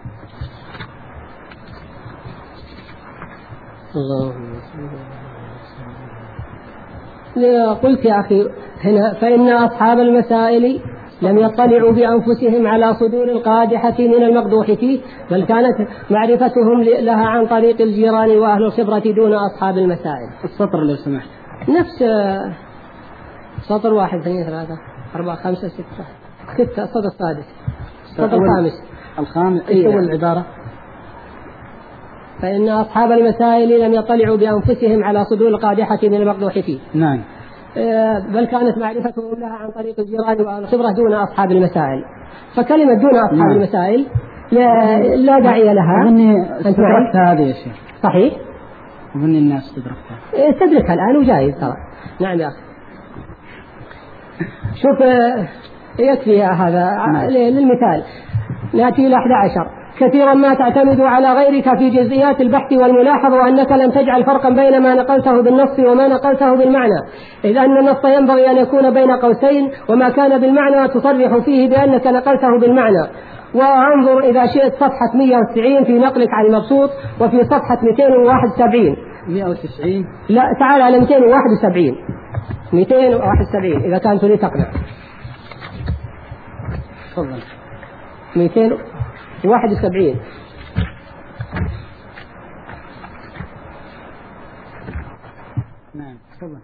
قلت يا أخي هنا فإن أصحاب المسائل لم يطلعوا بأنفسهم على صدور القادحة من المقدوح فيه، بل كانت معرفتهم لها عن طريق الجيران وأهل الخبرة دون أصحاب المسائل. السطر لو سمحت. نفس سطر 1 2 3 4 5 6 السطر السادس، السطر الخامس. إيش هو العبارة؟ فإن أصحاب المسائل لم يطلعوا بأنفسهم على صدور القادحة من المقدوح فيه. نعم. بل كانت معرفتهم لها عن طريق الجيران والخبرة دون أصحاب المسائل. فكلمة دون أصحاب المسائل لا داعي لها. أظني استدركتها هذه يا شيخ. صحيح. أظني الناس استدركتها. استدركها الآن وجايز ترى. نعم يا أخي. شوف يكفي هذا للمثال. نأتي إلى 11. كثيرا ما تعتمد على غيرك في جزئيات البحث والملاحظة، وأنك لم تجعل فرقا بين ما نقلته بالنص وما نقلته بالمعنى، إذ أن النص ينبغي أن يكون بين قوسين، وما كان بالمعنى تصرح فيه بأنك نقلته بالمعنى. وانظر إذا شئت صفحة 190 في نقلك عن المبسوط، وفي صفحة 271. 190 لا تعال على 271 إذا كانت لي تقنع. تفضل. 271. نعم تفضل.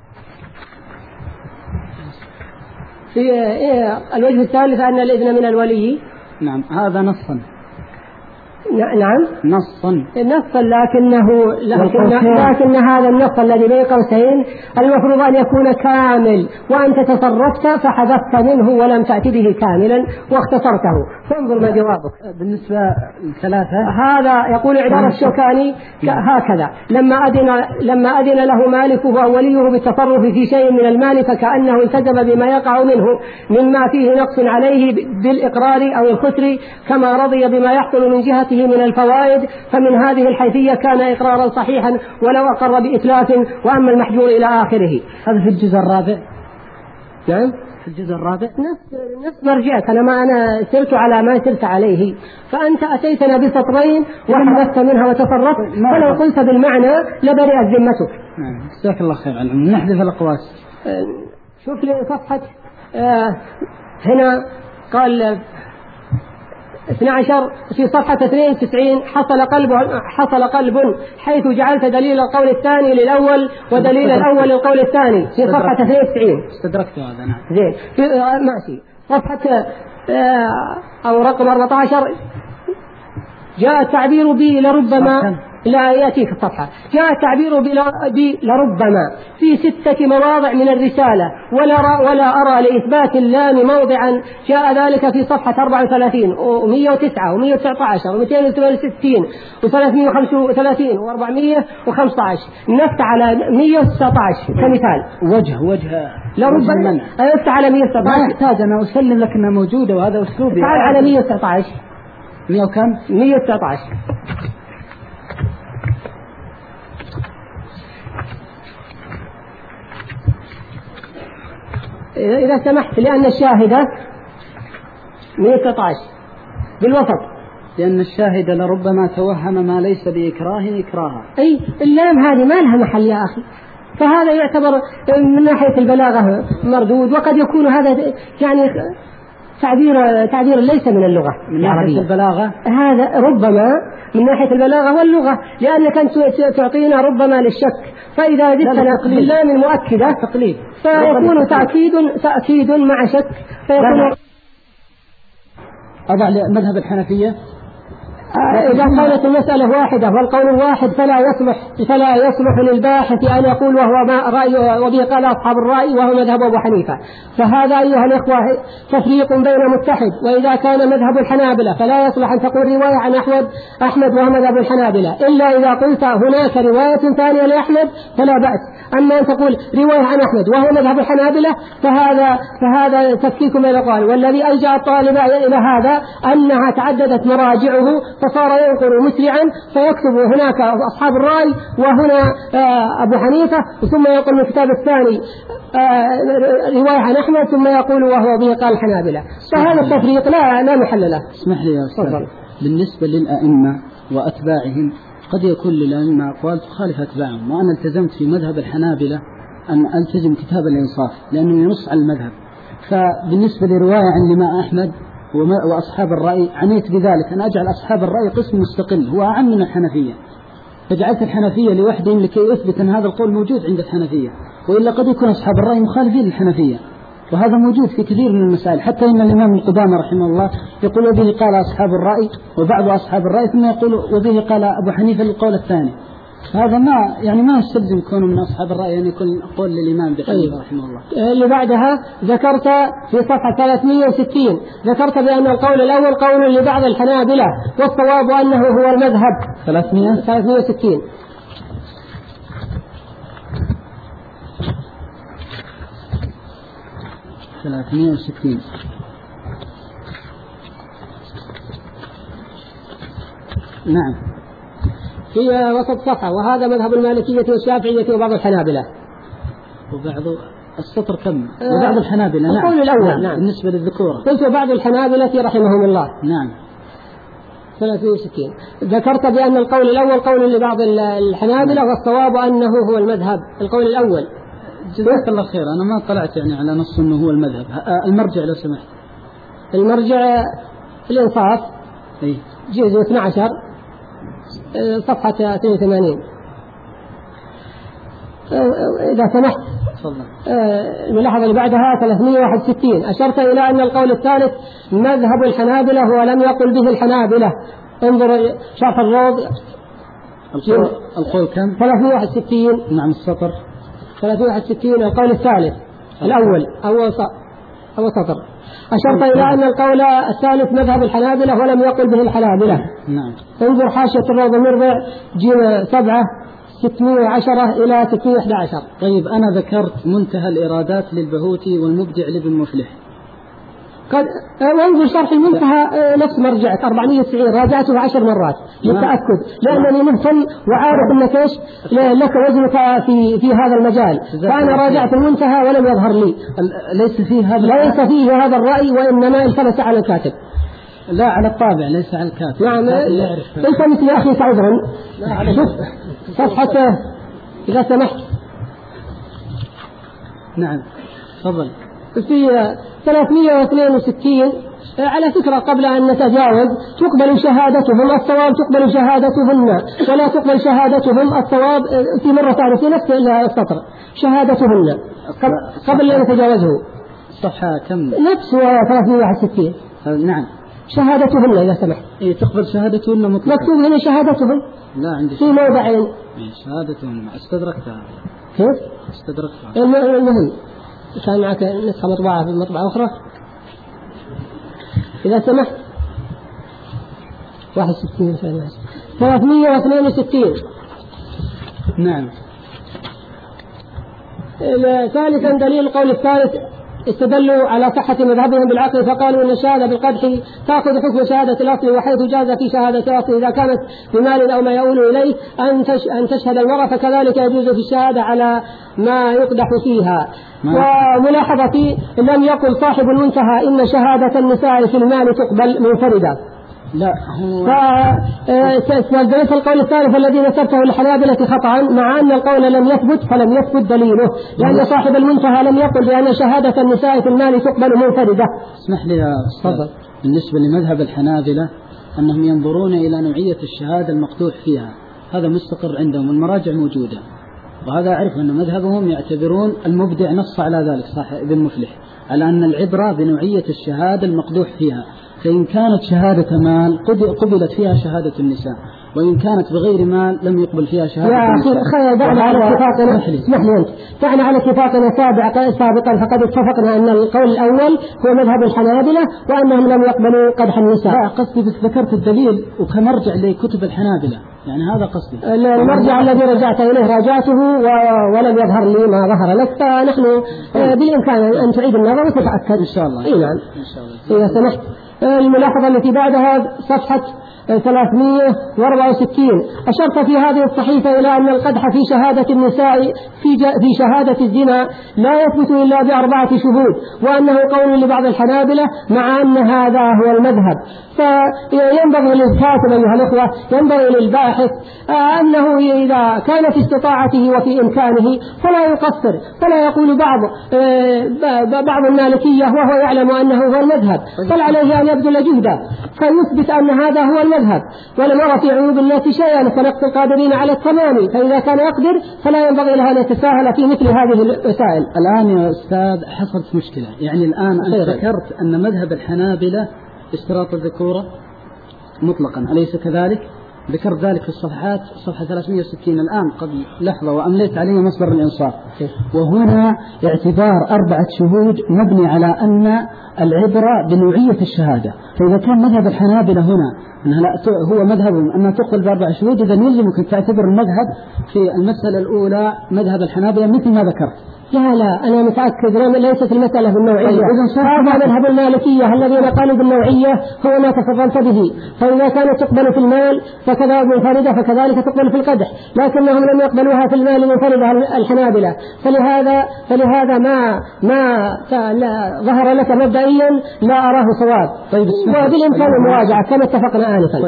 في الوجه الثالث أن الإذن من الولي. نعم هذا نصا. نعم نصا لكن هذا النص الذي بين قوسين المفروض أن يكون كامل، وأنت تصرفت فحذفت منه ولم تأتي به كاملا واختصرته. فانظر ما جوابك بالنسبة للثلاثة. هذا يقول عبارة الشوكاني هكذا: لما أذن له مالكه أو وليه بالتصرف في شيء من المال فكأنه التزم بما يقع منه مما فيه نقص عليه بالإقرار أو الخسر، كما رضي بما يحصل من جهته من الفوائد، فمن هذه الحيثية كان إقرارا صحيحا ولو أقر بإتلاف. وأما المحجور إلى آخره. هذا في الجزء الرابع. نعم في الجزء الرابع نفس مرجعك. أنا سرت على ما سرت عليه، فأنت أتيتنا بسطرين وحذفت منها وتصرفت، فلو قلت بالمعنى لبرئت ذمتك. جزاك الله خير. نحذف الأقواس. شوف لي صفحة هنا قال 12 في صفحة 92: حصل قلب حيث جعلت دليل القول الثاني للأول ودليل الأول للقول الثاني في صفحة 92. استدركت هذا. نعم زين. ماشي. صفحة أو رقم 14 جاء التعبير بي لربما لا يأتي في الصفحة. جاء التعبير بي لربما في 6 مواضع من الرسالة، ولا أرى لإثبات اللام موضعا. جاء ذلك في صفحة 34 و109 و119 و268 و335 و415. نفتح على 119 كمثال. وجه لربما نفتح على 119. ما يحتاج أنا أسلم لك أنها موجودة وهذا أسلوبي. تعال على 119. 100 وكم؟ 119. إذا سمحت، لأن الشاهدة 119 بالوسط، لأن الشاهد لربما توهم ما ليس بإكراه إكراها. أي اللام هذه ما لها محل يا أخي، فهذا يعتبر من ناحية البلاغة مردود، وقد يكون هذا يعني تعبير ليس من اللغة العربية. البلاغة هذا ربما من ناحية البلاغة واللغة، لأنك أنت تعطينا ربما للشك، فإذا زدتنا باللام المؤكدة تقليد فيكون تأكيد مع شك، فيكون أضع مذهب الحنفية. إذا كانت المسألة واحدة والقول الواحد فلا يصلح للباحث أن يقول وهو ما رأي وبه قال أصحاب الرأي وهو مذهب أبو حنيفة. فهذا أيها الإخوة تفريق بين متحد. وإذا كان مذهب الحنابلة فلا يصلح أن تقول رواية عن أحمد وهو مذهب الحنابلة، إلا إذا قلت هناك رواية ثانية لأحمد فلا بأس. أما أن تقول رواية عن أحمد وهو مذهب الحنابلة فهذا تفكيك بين الأقوال. والذي ألجأ الطالب إلى هذا أنها تعددت مراجعه فصار ينقل مسرعا فيكتب هناك أصحاب الرأي وهنا أبو حنيفة، ثم ينقل من الكتاب الثاني رواية عن أحمد ثم يقول وهو به قال الحنابلة. فهذا التفريق لا محل له. اسمح لي يا أستاذ، بالنسبة للأئمة وأتباعهم قد يكون للأئمة أقوال تخالف أتباعهم، وأنا التزمت في مذهب الحنابلة أن ألتزم كتاب الإنصاف لأنه ينص على المذهب. فبالنسبة لرواية عن الإمام أحمد وأصحاب الرأي عنيت بذلك أن أجعل أصحاب الرأي قسم مستقل هو أعم من الحنفية، فجعلت الحنفية لوحدهم لكي يثبت أن هذا القول موجود عند الحنفية، وإلا قد يكون أصحاب الرأي مخالفين للحنفية، وهذا موجود في كثير من المسائل. حتى إن الإمام القدامى رحمه الله يقول وبه قال أصحاب الرأي وبعض أصحاب الرأي، ثم يقول وبه قال أبو حنيفة القول الثاني. هذا ما يستلزم كونه من أصحاب الرأي أن يكون قول للإمام بحنيفة رحمه الله. اللي بعدها ذكرت في صفحة 360 ذكرت بأن القول الأول قول لبعض الحنابلة والصواب أنه هو المذهب. 360 360 نعم في وسط صفحة. وهذا مذهب المالكية والشافعية وبعض الحنابلة. وبعض السطر كم وبعض الحنابلة. نعم. القول الأول. نعم. بالنسبة للذكورة قلت بعض الحنابلة رحمهم الله. نعم. 360 ذكرت بأن القول الأول قول لبعض الحنابلة والصواب أنه هو المذهب. القول الأول. جزاك الله خير، أنا ما طلعت على نص أنه هو المذهب. المرجع لو سمحت. المرجع الإنصاف جزء 12 صفحة 82 إذا سمحت. الملاحظة اللي بعدها 361 أشرت إلى أن القول الثالث مذهب الحنابلة ولم يقل به الحنابلة. انظر شرح الروض. القول كم؟ 361. نعم السطر 361 القول الثالث الأول أول سطر. أشرت إلى أن القول الثالث مذهب الحنابلة ولم يقل به الحنابلة. نعم. انظر حاشية الروض المربع جيم 7 610 إلى 611. طيب أنا ذكرت منتهى الإرادات للبهوتي والمبدع لابن مفلح. وانظر شرح المنتهى نفس مرجعك 490 راجعته 10 مرات للتأكد، لأنني مهتم وعارف أنك إيش لك وزنك في هذا المجال. فأنا راجعت المنتهى ولم يظهر لي ليس فيه هذا الرأي، وإنما التبس على الكاتب. لا على الطابع ليس على الكاتب. نعم. أنت مثل أخي عذرا. صفحة إذا سمحت. نعم تفضل. في 362 على فكرة قبل أن نتجاوز تقبل شهادتهم الصواب تقبل شهادتهن ولا تقبل شهادتهم الصواب في مرة ثانية في نفس السطر شهادتهن قبل أن نتجاوزه. صفحة كم؟ نفس 361. نعم. شهادتهن إذا سمحت. تقبل شهادتهن مطلقا. مكتوب هنا شهادتهم. لا عندي في موضعين. شهادتهن استدركتها. كيف؟ استدركتها. المهم كان معك نسخة مطبوعة في مطبعة أخرى إذا سمحت. 61 362. نعم. ثالثا دليل القول الثالث استدلوا على صحة مذهبهم بالعقل فقالوا أن الشهادة بالقدح تأخذ حكم شهادة الأصل، وحيث جاز في شهادة الأصل إذا كانت بمال أو ما يؤول إليه أن تشهد المرأة فكذلك يجوز في الشهادة على ما يقدح فيها. وملاحظتي لم يقل صاحب المنتهى إن شهادة النساء في المال تقبل منفردة. لا فاستدلت القول الثالث الذي نسبته للحنابلة خطأ مع أن القول لم يثبت فلم يثبت دليله، لأن صاحب المنتهى لم يقل بأن شهادة النساء في المال تقبل منفردة. اسمح لي يا أستاذ. بالنسبة لمذهب الحنابلة أنهم ينظرون إلى نوعية الشهادة المقدوح فيها، هذا مستقر عندهم والمراجع موجودة، وهذا أعرف أن مذهبهم يعتبرون المبدع نص على ذلك صاحب ابن مفلح على أن العبرة بنوعية الشهادة المقدوح فيها. فإن كانت شهادة مال قبلت فيها شهادة النساء، وإن كانت بغير مال لم يقبل فيها شهادة النساء. يا أخي دعنا على اتفاقنا، اسمح لي أنت، دعنا على اتفاقنا سابقا فقد اتفقنا أن القول الأول هو مذهب الحنابلة وأنهم لم يقبلوا قدح النساء. لا قصدي بس ذكرت الدليل وكمرجع لكتب الحنابلة، يعني هذا قصدي. المرجع الذي رجعت إليه راجعته ولم يظهر لي ما ظهر لك، فنحن بالإمكان أن تعيد النظر وتتأكد إن شاء الله. إيه نعم إن شاء الله. إذا سمحت. الملاحظة التي بعدها صفحة 364 أشرت في هذه الصحيفة إلى أن القدح في شهادة النساء في شهادة الزنا لا يثبت إلا ب4 شهود، وأنه قول لبعض الحنابلة مع أن هذا هو المذهب. فينبغي للكاتب أيها الأخوة، ينبغي للباحث أنه إذا كان في استطاعته وفي إمكانه فلا يقصر، فلا يقول بعض المالكية وهو يعلم أنه هو المذهب، بل عليه أن يبذل جهده فيثبت أن هذا هو المذهب. ولم أرى في عيوب الناس شيئا كنقص القادرين على التمام، فإذا كان يقدر فلا ينبغي له أن يتساهل في مثل هذه المسائل. الآن يا أستاذ حصلت مشكلة، يعني الآن أنت ذكرت أن مذهب الحنابلة اشتراط الذكورة مطلقا، أليس كذلك؟ ذكرت ذلك في الصفحات، صفحة 360 الآن قبل لحظة، وأمليت عليه مصدر الإنصاف. وهنا اعتبار 4 شهود مبني على أن العبرة بنوعية الشهادة، فإذا كان مذهب الحنابلة هنا هو مذهب أن تقبل ب4 شهود، إذا يلزمك أن تعتبر المذهب في المسألة الأولى مذهب الحنابلة مثل ما ذكرت. لا أنا متأكد ليست المسألة بالنوعية. هذا مذهب المالكية الذين قالوا بالنوعية هو ما تفضلت به، فإذا كانت تقبل في المال فكذا منفردة فكذلك تقبل في القدح، لكنهم لم يقبلوها في المال منفردة الحنابلة، فلهذا ما ظهر لك مبدئيا لا أراه صواب. وبالإمكان المراجعة كما اتفقنا آنفا.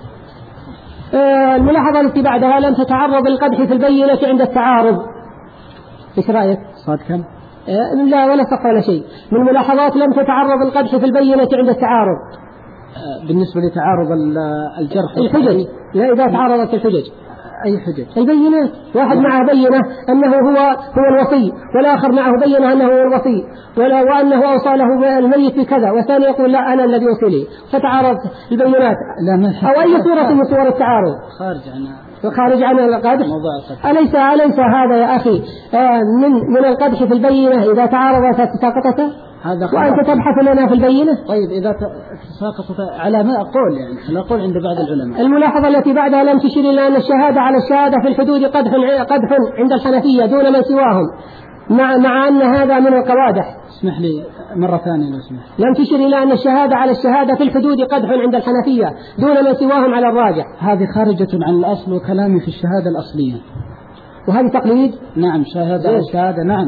الملاحظة التي بعدها لم تتعرض القدح في البينة عند التعارض. إيش رأيك؟ صاد كم؟ لا ولا صح ولا شيء. من الملاحظات لم تتعرض القدح في البينة عند التعارض. بالنسبة لتعارض الجرح الحجج، لا إذا تعارضت الحجج. أي حجج؟ البينات، واحد معه بينة أنه هو الوصي، والآخر معه بينة أنه هو الوصي وأنه أوصى له الميت بكذا، والثاني يقول لا أنا الذي أوصي لي، فتعارض البينات. أو أي صورة من صور التعارض خارج عن القدح. أليس هذا يا أخي من القدح في البينة إذا تعارضت ساقطته؟ وأنت تبحث لنا في البينة. طيب إذا ساقطت على ما أقول، يعني على قول عند بعض العلماء. الملاحظة التي بعدها لم تشير إلى أن الشهادة على الشهادة في الحدود قدح عند الحنفية دون من سواهم، مع أن هذا من القوادح. اسمح لي مرة ثانية لو سمحت. لم تشر إلى أن الشهادة على الشهادة في الحدود قدح عند الحنفية دون من سواهم على الراجح. هذه خارجة عن الأصل وكلامي في الشهادة الأصلية. وهذه تقليد. نعم شهادة نعم.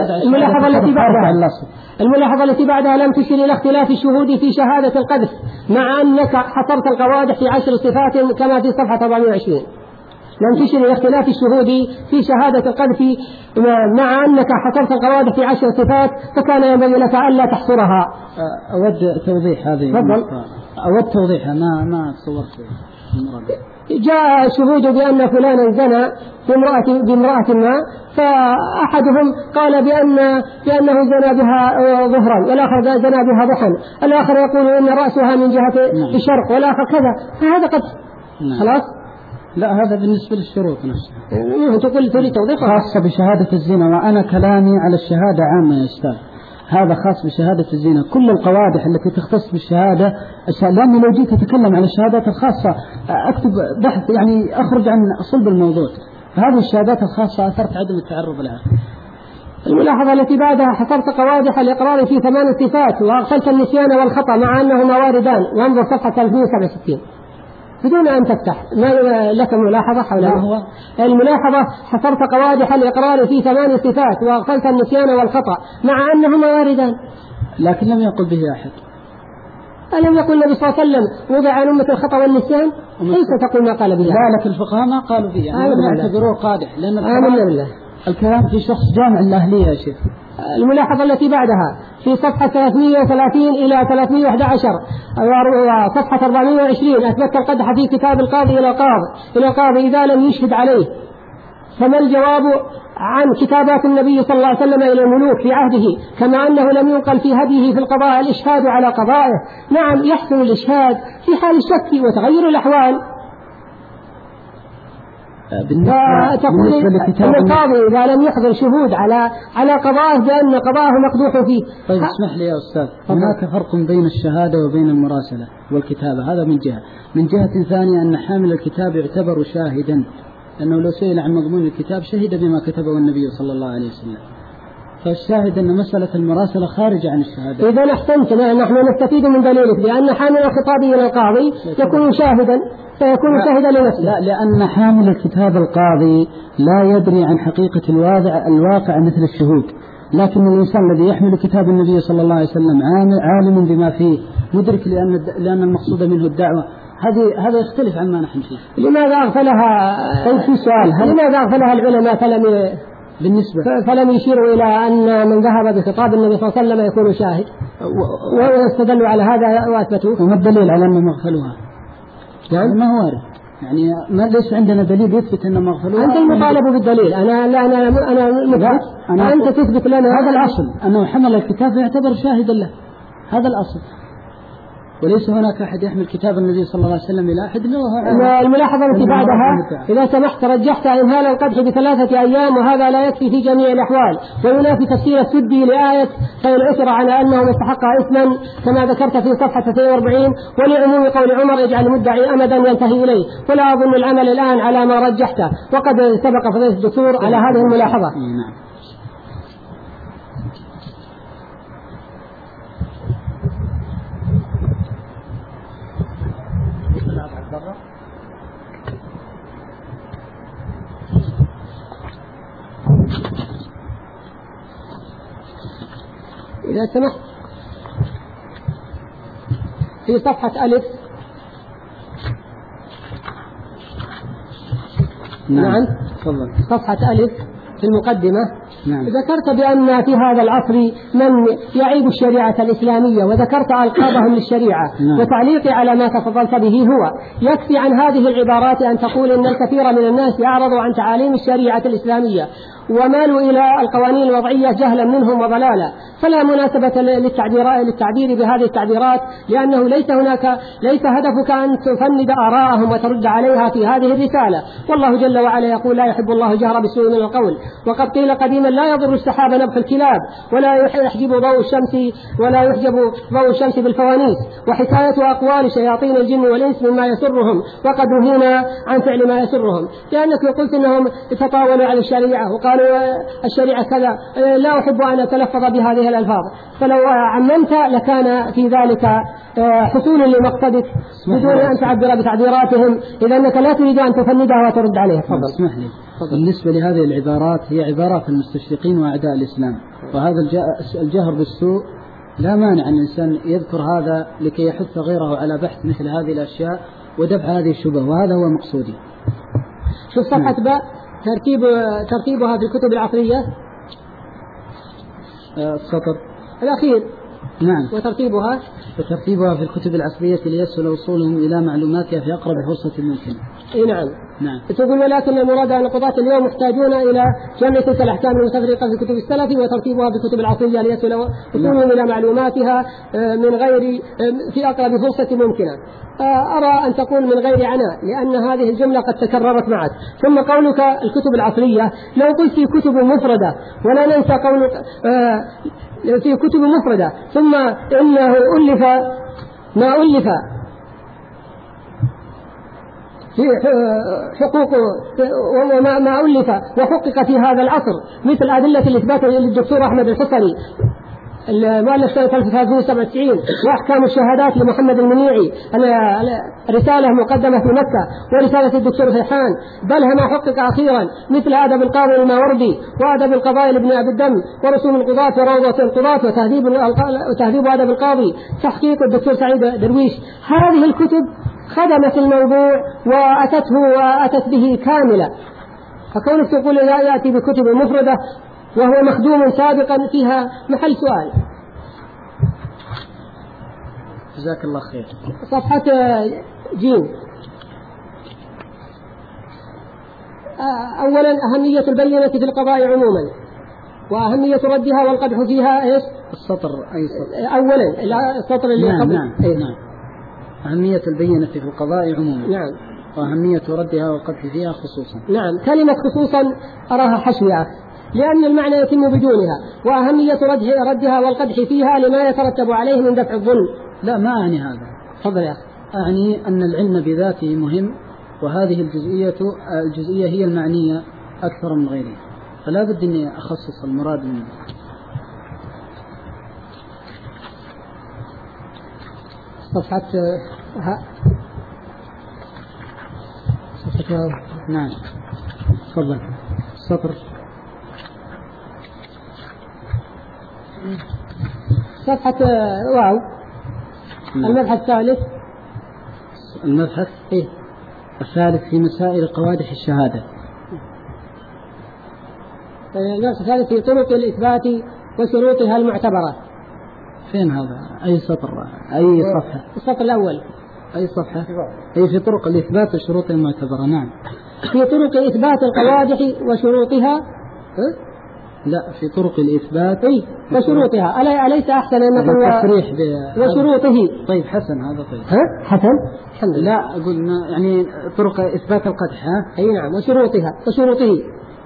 الملاحظة التي بعدها لم تشر إلى اختلاف الشهود في شهادة القذف، مع أنك حصرت القوادح في 10 صفات كما في صفحة 420. لم تشر إلى اختلاف الشهود في شهادة القذف مع أنك حصرت القوادح في 10 صفات، فكان ينبغي لك ألا تحصرها. أود توضيح هذه. تفضل. أود توضيحها ما تصورت. جاء شهود بأن فلانا زنى بامرأة ما، فأحدهم قال بأنه زنى بها ظهرا، والآخر زنى بها ضحا، الآخر يقول إن رأسها من جهة الشرق، والآخر كذا، فهذا قد خلاص. لا هذا بالنسبة للشروط نفسها. تقول تريد توضيح خاصة بشهادة الزنا، وأنا كلامي على الشهادة عامة يا أستاذ. هذا خاص بشهادة الزنا. كل القوادح التي تختص بالشهادة، لأني لو جيت أتكلم عن الشهادات الخاصة أكتب بحث يعني أخرج عن صلب الموضوع. هذه الشهادات الخاصة أثرت عدم التعرض لها. الملاحظة التي بعدها حصرت قوادح الإقرار في 8 صفات، وأغفلت النسيان والخطأ مع أنهما واردان، وانظر صفحة 367 بدون أن تفتح. ما لك ملاحظة حولها؟ الملاحظة حصرت قوادح الإقرار في 8 صفات، وأغفلت النسيان والخطأ مع أنهما واردان. لكن لم يقل به أحد. ألم يقل النبي صلى الله عليه وسلم وضع عن أمة الخطأ والنسيان؟ ليس تقول ما قال به. لا لكن الفقهاء ما قالوا به، يعني يعتبروه قادح، لأن الكلام في شخص جامع الأهلية يا شيخ. الملاحظة التي بعدها في صفحة 330 إلى 311 وصفحة 420 أثبت القدح في كتاب القاضي إلى القاضي إذا لم يشهد عليه. فما الجواب عن كتابات النبي صلى الله عليه وسلم إلى الملوك في عهده، كما أنه لم ينقل في هديه في القضاء الإشهاد على قضائه؟ نعم يحسن الإشهاد في حال الشك وتغير الأحوال. تقول القاضي إذا لم يحضر شهود على قضائه بأن قضاءه مقدوح فيه. طيب اسمح لي يا أستاذ، هناك فرق بين الشهادة وبين المراسلة والكتابة، هذا من جهة. من جهة ثانية أن حامل الكتاب يعتبر شاهدا، لأنه لو سئل عن مضمون الكتاب شهد بما كتبه النبي صلى الله عليه وسلم، فالشاهد أن مسألة المراسلة خارجة عن الشهادة. إذا أحسنت، نحن نستفيد من دليلك بأن حامل الخطاب إلى القاضي يكون شاهدا فيكون شاهدا لنفسه. لا، لأن حامل الكتاب القاضي لا يدري عن حقيقة الواقع مثل الشهود، لكن الإنسان الذي يحمل كتاب النبي صلى الله عليه وسلم عالم بما فيه، مدرك لأن المقصود منه الدعوة، هذا يختلف عما نحن فيه. لماذا أغفلها؟ في سؤال، لماذا أغفلها العلماء فلم يشيروا إلى أن من ذهب بخطاب النبي صلى الله عليه وسلم يكون شاهد واستدلوا على هذا وأثبتوه؟ وما الدليل على أنهم أغفلوها؟ يعني ما هو وارد، يعني ما ليس عندنا دليل يثبت أنهم أغفلوها. أنت المطالب بالدليل، أنا مثبت، أنت تثبت لنا. هذا الأصل، أنه حمل الكتاب يعتبر شاهدا له، هذا الأصل، وليس هناك أحد يحمل كتاب النبي صلى الله عليه وسلم إلى أحد. الملاحظة التي بعدها إذا سمحت رجحت إمهال القدح ب3 أيام، وهذا لا يكفي في جميع الأحوال، وينافي تفسير السدي لآية فإن عثر على أنه مستحق إثما كما ذكرت في صفحة 42، ولعموم قول عمر يجعل مدعي أمدا ينتهي إليه، ولا أظن العمل الآن على ما رجحته، وقد سبق فضيلة الدكتور على هذه الملاحظة. إذا سمحت في صفحة ألف. نعم. صفحة ألف في المقدمة. نعم. ذكرت بأن في هذا العصر من يعيب الشريعة الإسلامية، وذكرت ألقابهم للشريعة. نعم. وتعليقي على ما تفضلت به هو يكفي عن هذه العبارات أن تقول إن الكثير من الناس يعرضوا عن تعاليم الشريعة الإسلامية ومالوا إلى القوانين الوضعية جهلا منهم وضلالا، فلا مناسبة للتعبير بهذه التعبيرات، لأنه ليس هدفك أن تفند آراءهم وترد عليها في هذه الرسالة. والله جل وعلا يقول لا يحب الله الجهر بالسوء من القول، وقد قيل قديما لا يضر السحاب نبح الكلاب، ولا يحجب ضوء الشمس بالفوانيس، وحكاية أقوال شياطين الجن والإنس مما يسرهم، وقد نهينا عن فعل ما يسرهم، لأنك قلت إنهم تطاولوا على الشريعة وقالوا الشريعة كذا. لا أحب أن أتلفظ بهذه الألفاظ، فلو عممت لكان في ذلك حصول لمقصدك بدون أن تعبر بتعبيراتهم، إذا أنك لا تريد أن تفندها وترد عليها. اسمح لي. بالنسبة لهذه العبارات هي عبارات المستشرقين وأعداء الإسلام، وهذا الجهر بالسوء لا مانع أن الإنسان يذكر هذا لكي يحث غيره على بحث مثل هذه الأشياء ودفع هذه الشبه، وهذا هو مقصودي. شوف صفحة باء ترتيبها في الكتب العصرية، السطر الأخير. نعم. وترتيبها في الكتب العصرية ليسهل وصولهم إلى معلوماتها في أقرب فرصة ممكنة. نعم. تقول ولكن المراد أن القضاة اليوم محتاجون إلى جمع تلك الأحكام المتفرقة في كتب السلف وترتيبها في الكتب العصرية ليسهل وصولهم إلى معلوماتها من غير في أقرب فرصة ممكنة. أرى أن تقول من غير عناء، لأن هذه الجملة قد تكررت معك. ثم قولك الكتب العصرية، لو قلت في كتب مفردة، ولا ننسى قولك في كتب مفردة، ثم إنه ألف ما ألف في حقوق وما ألف وحقق في هذا العصر، مثل أدلة الإثبات للدكتور أحمد الحصري المؤلف سنة 1997، وأحكام الشهادات لمحمد المنيعي، رسالة مقدمة في مكة، ورسالة الدكتور فيحان، بل ما حقق أخيرا مثل أدب القاضي الماوردي، وأدب القضاء لابن أبي الدم، ورسوم القضاة، وروضة القضاة، وتهذيب أدب القاضي، تحقيق الدكتور سعيد درويش. هذه الكتب خدمت الموضوع وأتت به كاملة، فكونك تقول لا يأتي بكتب مفردة وهو مخدوم سابقا فيها محل سؤال. جزاك الله خير. صفحة جيم. أولا أهمية البينة في القضاء عموما، وأهمية ردها والقدح فيها إيش؟ السطر أي سطر؟ أولا السطر اللي قبل. نعم. أهمية البينة في القضاء عموما. نعم. وأهمية ردها والقدح فيها خصوصا. نعم. كلمة خصوصا أراها حشوة، لأن المعنى يتم بدونها، وأهمية ردها والقدح فيها لما يترتب عليه من دفع الظلم. لا، ما أعني هذا. تفضل يا أخي. أعني أن العلم بذاته مهم، وهذه الجزئية هي المعنية أكثر من غيرها، فلا بد أني أخصص المراد منه. صفحة نعم. تفضل. السطر. صفحة واو. المبحث الثالث. المبحث الثالث في مسائل قوادح الشهادة. المبحث الثالث في طرق الإثبات وشروطها المعتبرة. فين هذا؟ أي سطر؟ أي صفحة؟ السطر الأول. أي صفحة؟ أي في طرق الإثبات وشروطها المعتبرة. نعم. في طرق إثبات القوادح وشروطها. لا، في طرق الإثبات وشروطها. أليس أحسن أن نقول التصريح وشروطه؟ طيب حسن، هذا طيب. حسن. الحمد لله. لا، أقول يعني طرق إثبات القدح. أي نعم. وشروطه.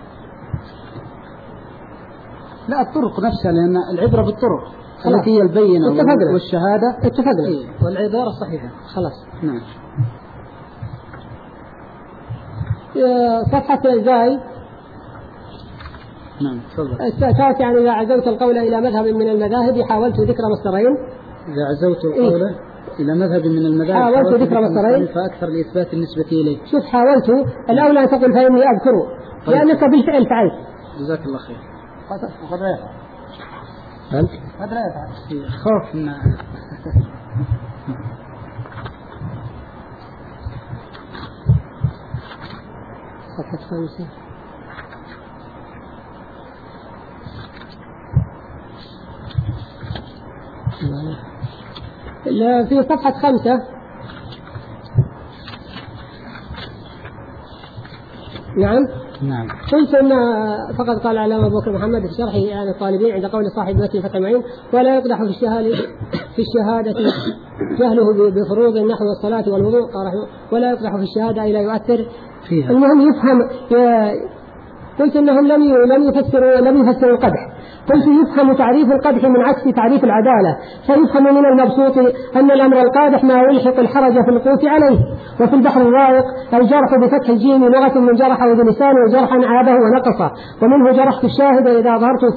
لا، الطرق نفسها، لأن العبرة بالطرق التي هي البينة والشهادة. اتفقنا. والعبارة صحيحة. خلاص. نعم. صفحة زاي. نعم. تفضل. تاسعا إذا عزوت القول إلى مذهب من المذاهب حاولت ذكر مصدرين. إذا عزوت القول إلى مذهب من المذاهب حاولت ذكر مصدرين فأكثر لإثبات النسبة إليه. شوف، حاولت الأولى أن تقول فإني أذكر. طيب. لأنك بالفعل فعلت. جزاك الله خير. خوف من صفحة 5. في صفحة 5. نعم. قلت أن فقد قال علامة أبو بكر محمد في شرحه عن الطالبين عند قول صاحب متن فتح المعين: ولا يقدح في الشهادة جهله بفروض النحو والصلاة والوضوء، ولا يقدح في الشهادة إلى يؤثر فيها. المهم يفهم. قلت إنهم لم يفسروا القدح. قلت يفهم تعريف القدح من عكس تعريف العدالة، فيفهم من المبسوط أن الأمر القادح ما يلحق الحرج في القوت عليه. وفي البحر الضائق الجرح بفتح الجيم لغة من جرح وبلسان وجرحا عابه ونقصه، ومنه جرحت الشاهد إذا أظهرت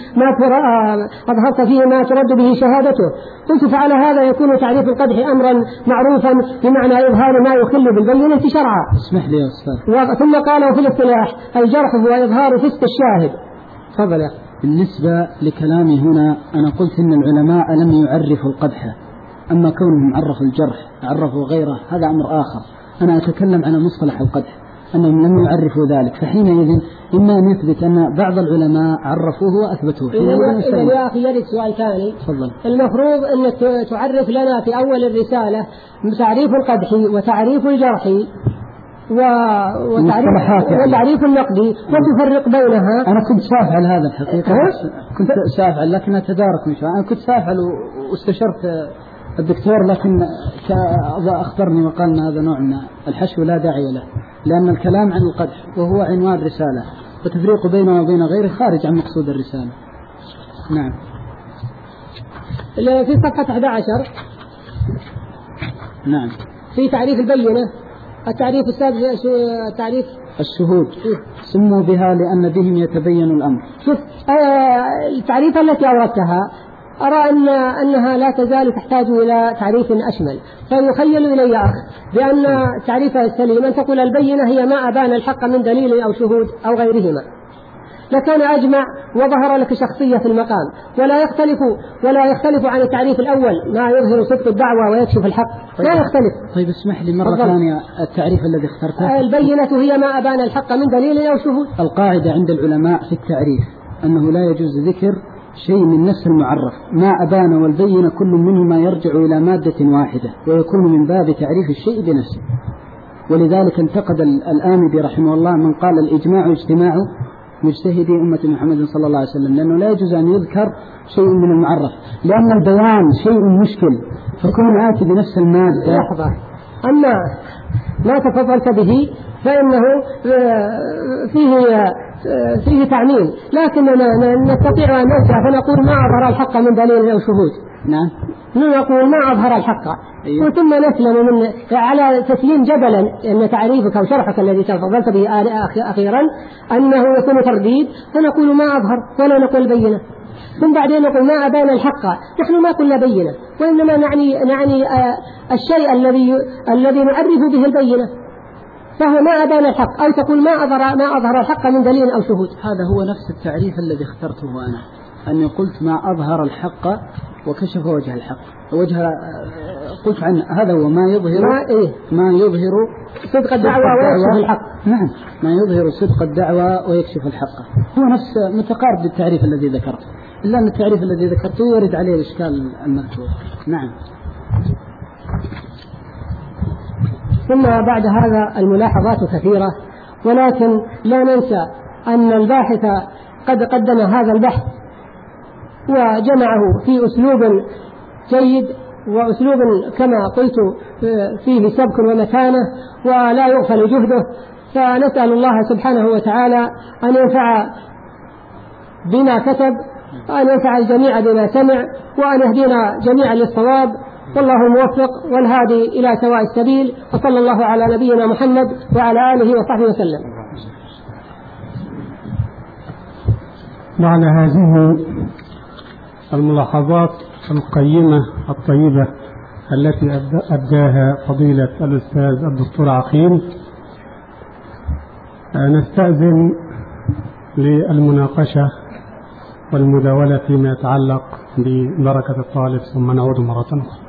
فيه ما ترد به شهادته. قلت فعلى هذا يكون تعريف القدح أمرا معروفا بمعنى إظهار ما يخل بالبينة شرعا. اسمح لي يا أستاذ. ثم قالوا في الاصطلاح الجرح هو إظهار فسق الشاهد. تفضل يا أخي. بالنسبة لكلامي هنا، أنا قلت إن العلماء لم يعرفوا القدح، أما كونهم عرفوا الجرح عرفوا غيره هذا أمر آخر. أنا أتكلم عن مصطلح القدح، أنهم لم يعرفوا ذلك، فحينئذ إما أن يثبت أن بعض العلماء عرفوه وأثبتوه. إذا يا أخي يرد سؤال ثاني. تفضل. المفروض أنك تعرف لنا في أول الرسالة تعريف القدح وتعريف الجرح وتعريف النقدي وتفرق بينها. أنا كنت سافعل هذا الحقيقة. كنت سافعل لكن أتدارك مش. أنا كنت سافعل واستشرت الدكتور، لكن أخبرني وقال أن هذا نوع من الحشو لا داعي له، لأن الكلام عن القدح وهو عنوان رسالة، وتفريق بينه وبين غيره خارج عن مقصود الرسالة. نعم. في صفحة 11. نعم. في تعريف البينة التعريف السادس تعريف الشهود سموا بها لأن بهم يتبين الأمر. شوف التعريف التي أوردتها أرى أنها لا تزال تحتاج إلى تعريف أشمل، فيخيل إلي أخ بأن تعريفها السليم أن تقول البينة هي ما أبان الحق من دليل أو شهود أو غيرهما، لكان أجمع وظهر لك شخصية في المقام، ولا يختلف عن التعريف الأول ما يظهر صدق الدعوة ويكشف الحق. لا يختلف. طيب اسمح لي مرة ثانية، التعريف الذي اخترته البينة هي ما أبان الحق من دليل أو شهود. القاعدة عند العلماء في التعريف أنه لا يجوز ذكر شيء من نفس المعرف، ما أبان والبينة كل منهما يرجع إلى مادة واحدة ويكون من باب تعريف الشيء بنفسه. ولذلك انتقد الآمدي رحمه الله من قال الإجماع اجتماع مجتهدي أمة محمد صلى الله عليه وسلم، لأنه لا يجوز أن يذكر شيء من المعرف، لأن البيان شيء مشكل، فكون آتي بنفس المادة. لحظة، أما ما تفضلت به فإنه فيه تعميم، لكننا نستطيع أن نرجع فنقول ما أظهر الحق من دليل أو شهود. نعم، نقول ما أظهر الحق. أيوه. وثم نسلم من على تسليم جدلا أن تعريفك أو شرحك الذي تفضلت به أخيرا أنه يكون ترديد، فنقول ما أظهر ولا نقول بينة، ثم بعدين نقول ما أبان الحق. نحن ما قلنا بينة، وإنما نعني الشيء الذي نعرف به البينة، فهو ما أبان الحق، أو تقول ما أظهر الحق من دليل أو شهود. هذا هو نفس التعريف الذي اخترته أنا، أني قلت ما أظهر الحق وكشف وجه الحق، قلت عنه هذا هو ما يظهر ما يظهر صدق الدعوة ويكشف الحق. نعم، ما يظهر صدق الدعوة ويكشف الحق، هو نفس متقارب بالتعريف الذي ذكرته، إلا أن التعريف الذي ذكرته يرد عليه الإشكال المذكور. نعم. ثم بعد هذا الملاحظات كثيرة، ولكن لا ننسى أن الباحث قد قدم هذا البحث وجمعه في أسلوب جيد، وأسلوب كما قلت فيه سبك ومتانة ولا يغفل جهده، فنسأل الله سبحانه وتعالى أن ينفع بما كتب، وأن ينفع الجميع بما سمع، وأن يهدينا جميعا للصواب، والله موفق والهادي إلى سواء السبيل، وصلى الله على نبينا محمد وعلى آله وصحبه وسلم. بعد هذه الملاحظات القيمة الطيبة التي أبداها فضيلة الأستاذ الدكتور عقيل، نستأذن للمناقشة والمداولة فيما يتعلق ببركة الطالب، ثم نعود مرة أخرى.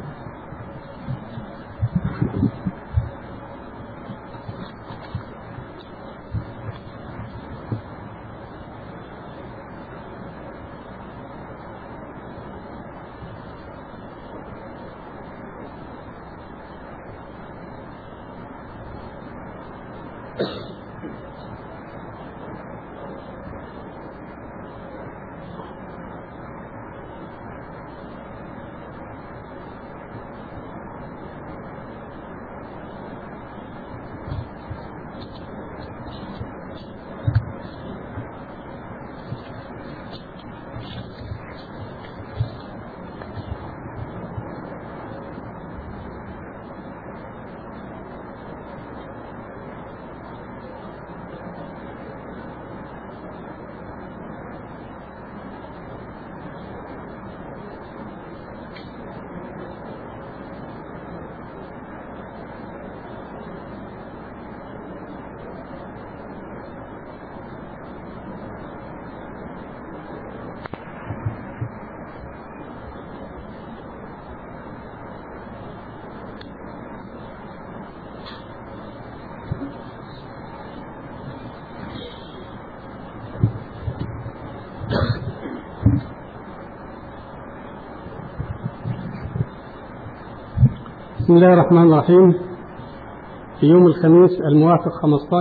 بسم الله الرحمن الرحيم. في يوم الخميس الموافق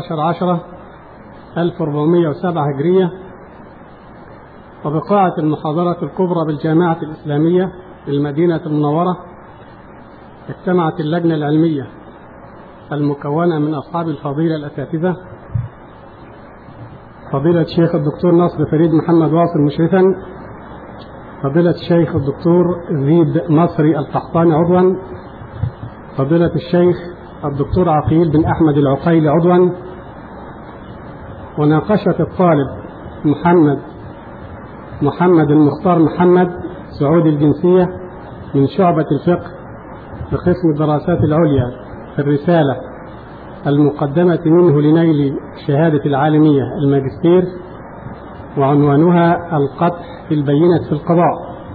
15/10/1407 هجرية، وبقاعة المحاضرة الكبرى بالجامعة الإسلامية بالمدينة المنورة، اجتمعت اللجنة العلمية المكونة من أصحاب الفضيلة الأساتذة فضيلة الشيخ الدكتور نصر فريد محمد واصل مشرفا، فضيلة الشيخ الدكتور زيد مصري القحطاني عضوا، فضيلة الشيخ الدكتور عقيل بن أحمد العقيلي عضوا، وناقشت الطالب محمد المختار محمد سعودي الجنسية من شعبة الفقه بقسم الدراسات العليا في الرسالة المقدمة منه لنيل شهادة العالمية الماجستير، وعنوانها القدح في البينة في القضاء.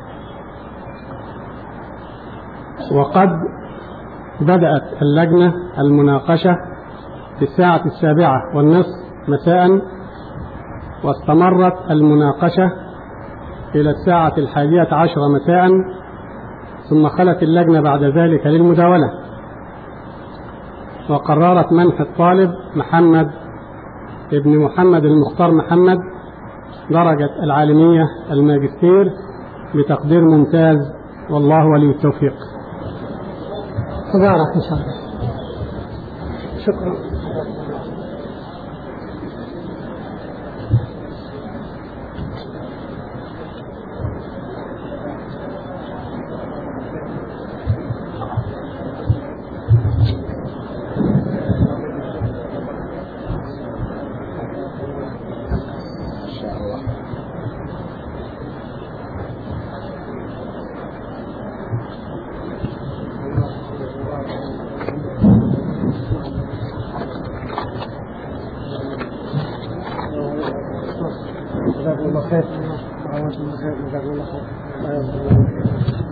وقد بدأت اللجنة المناقشة في 7:15 مساء، واستمرت المناقشة إلى 11:11 مساء، ثم خلت اللجنة بعد ذلك للمداولة. وقررت منح الطالب محمد ابن محمد المختار محمد درجة العالمية الماجستير بتقدير ممتاز، والله ولي التوفيق. تبارك إن شاء الله. شكرا. جزاكم الله خير.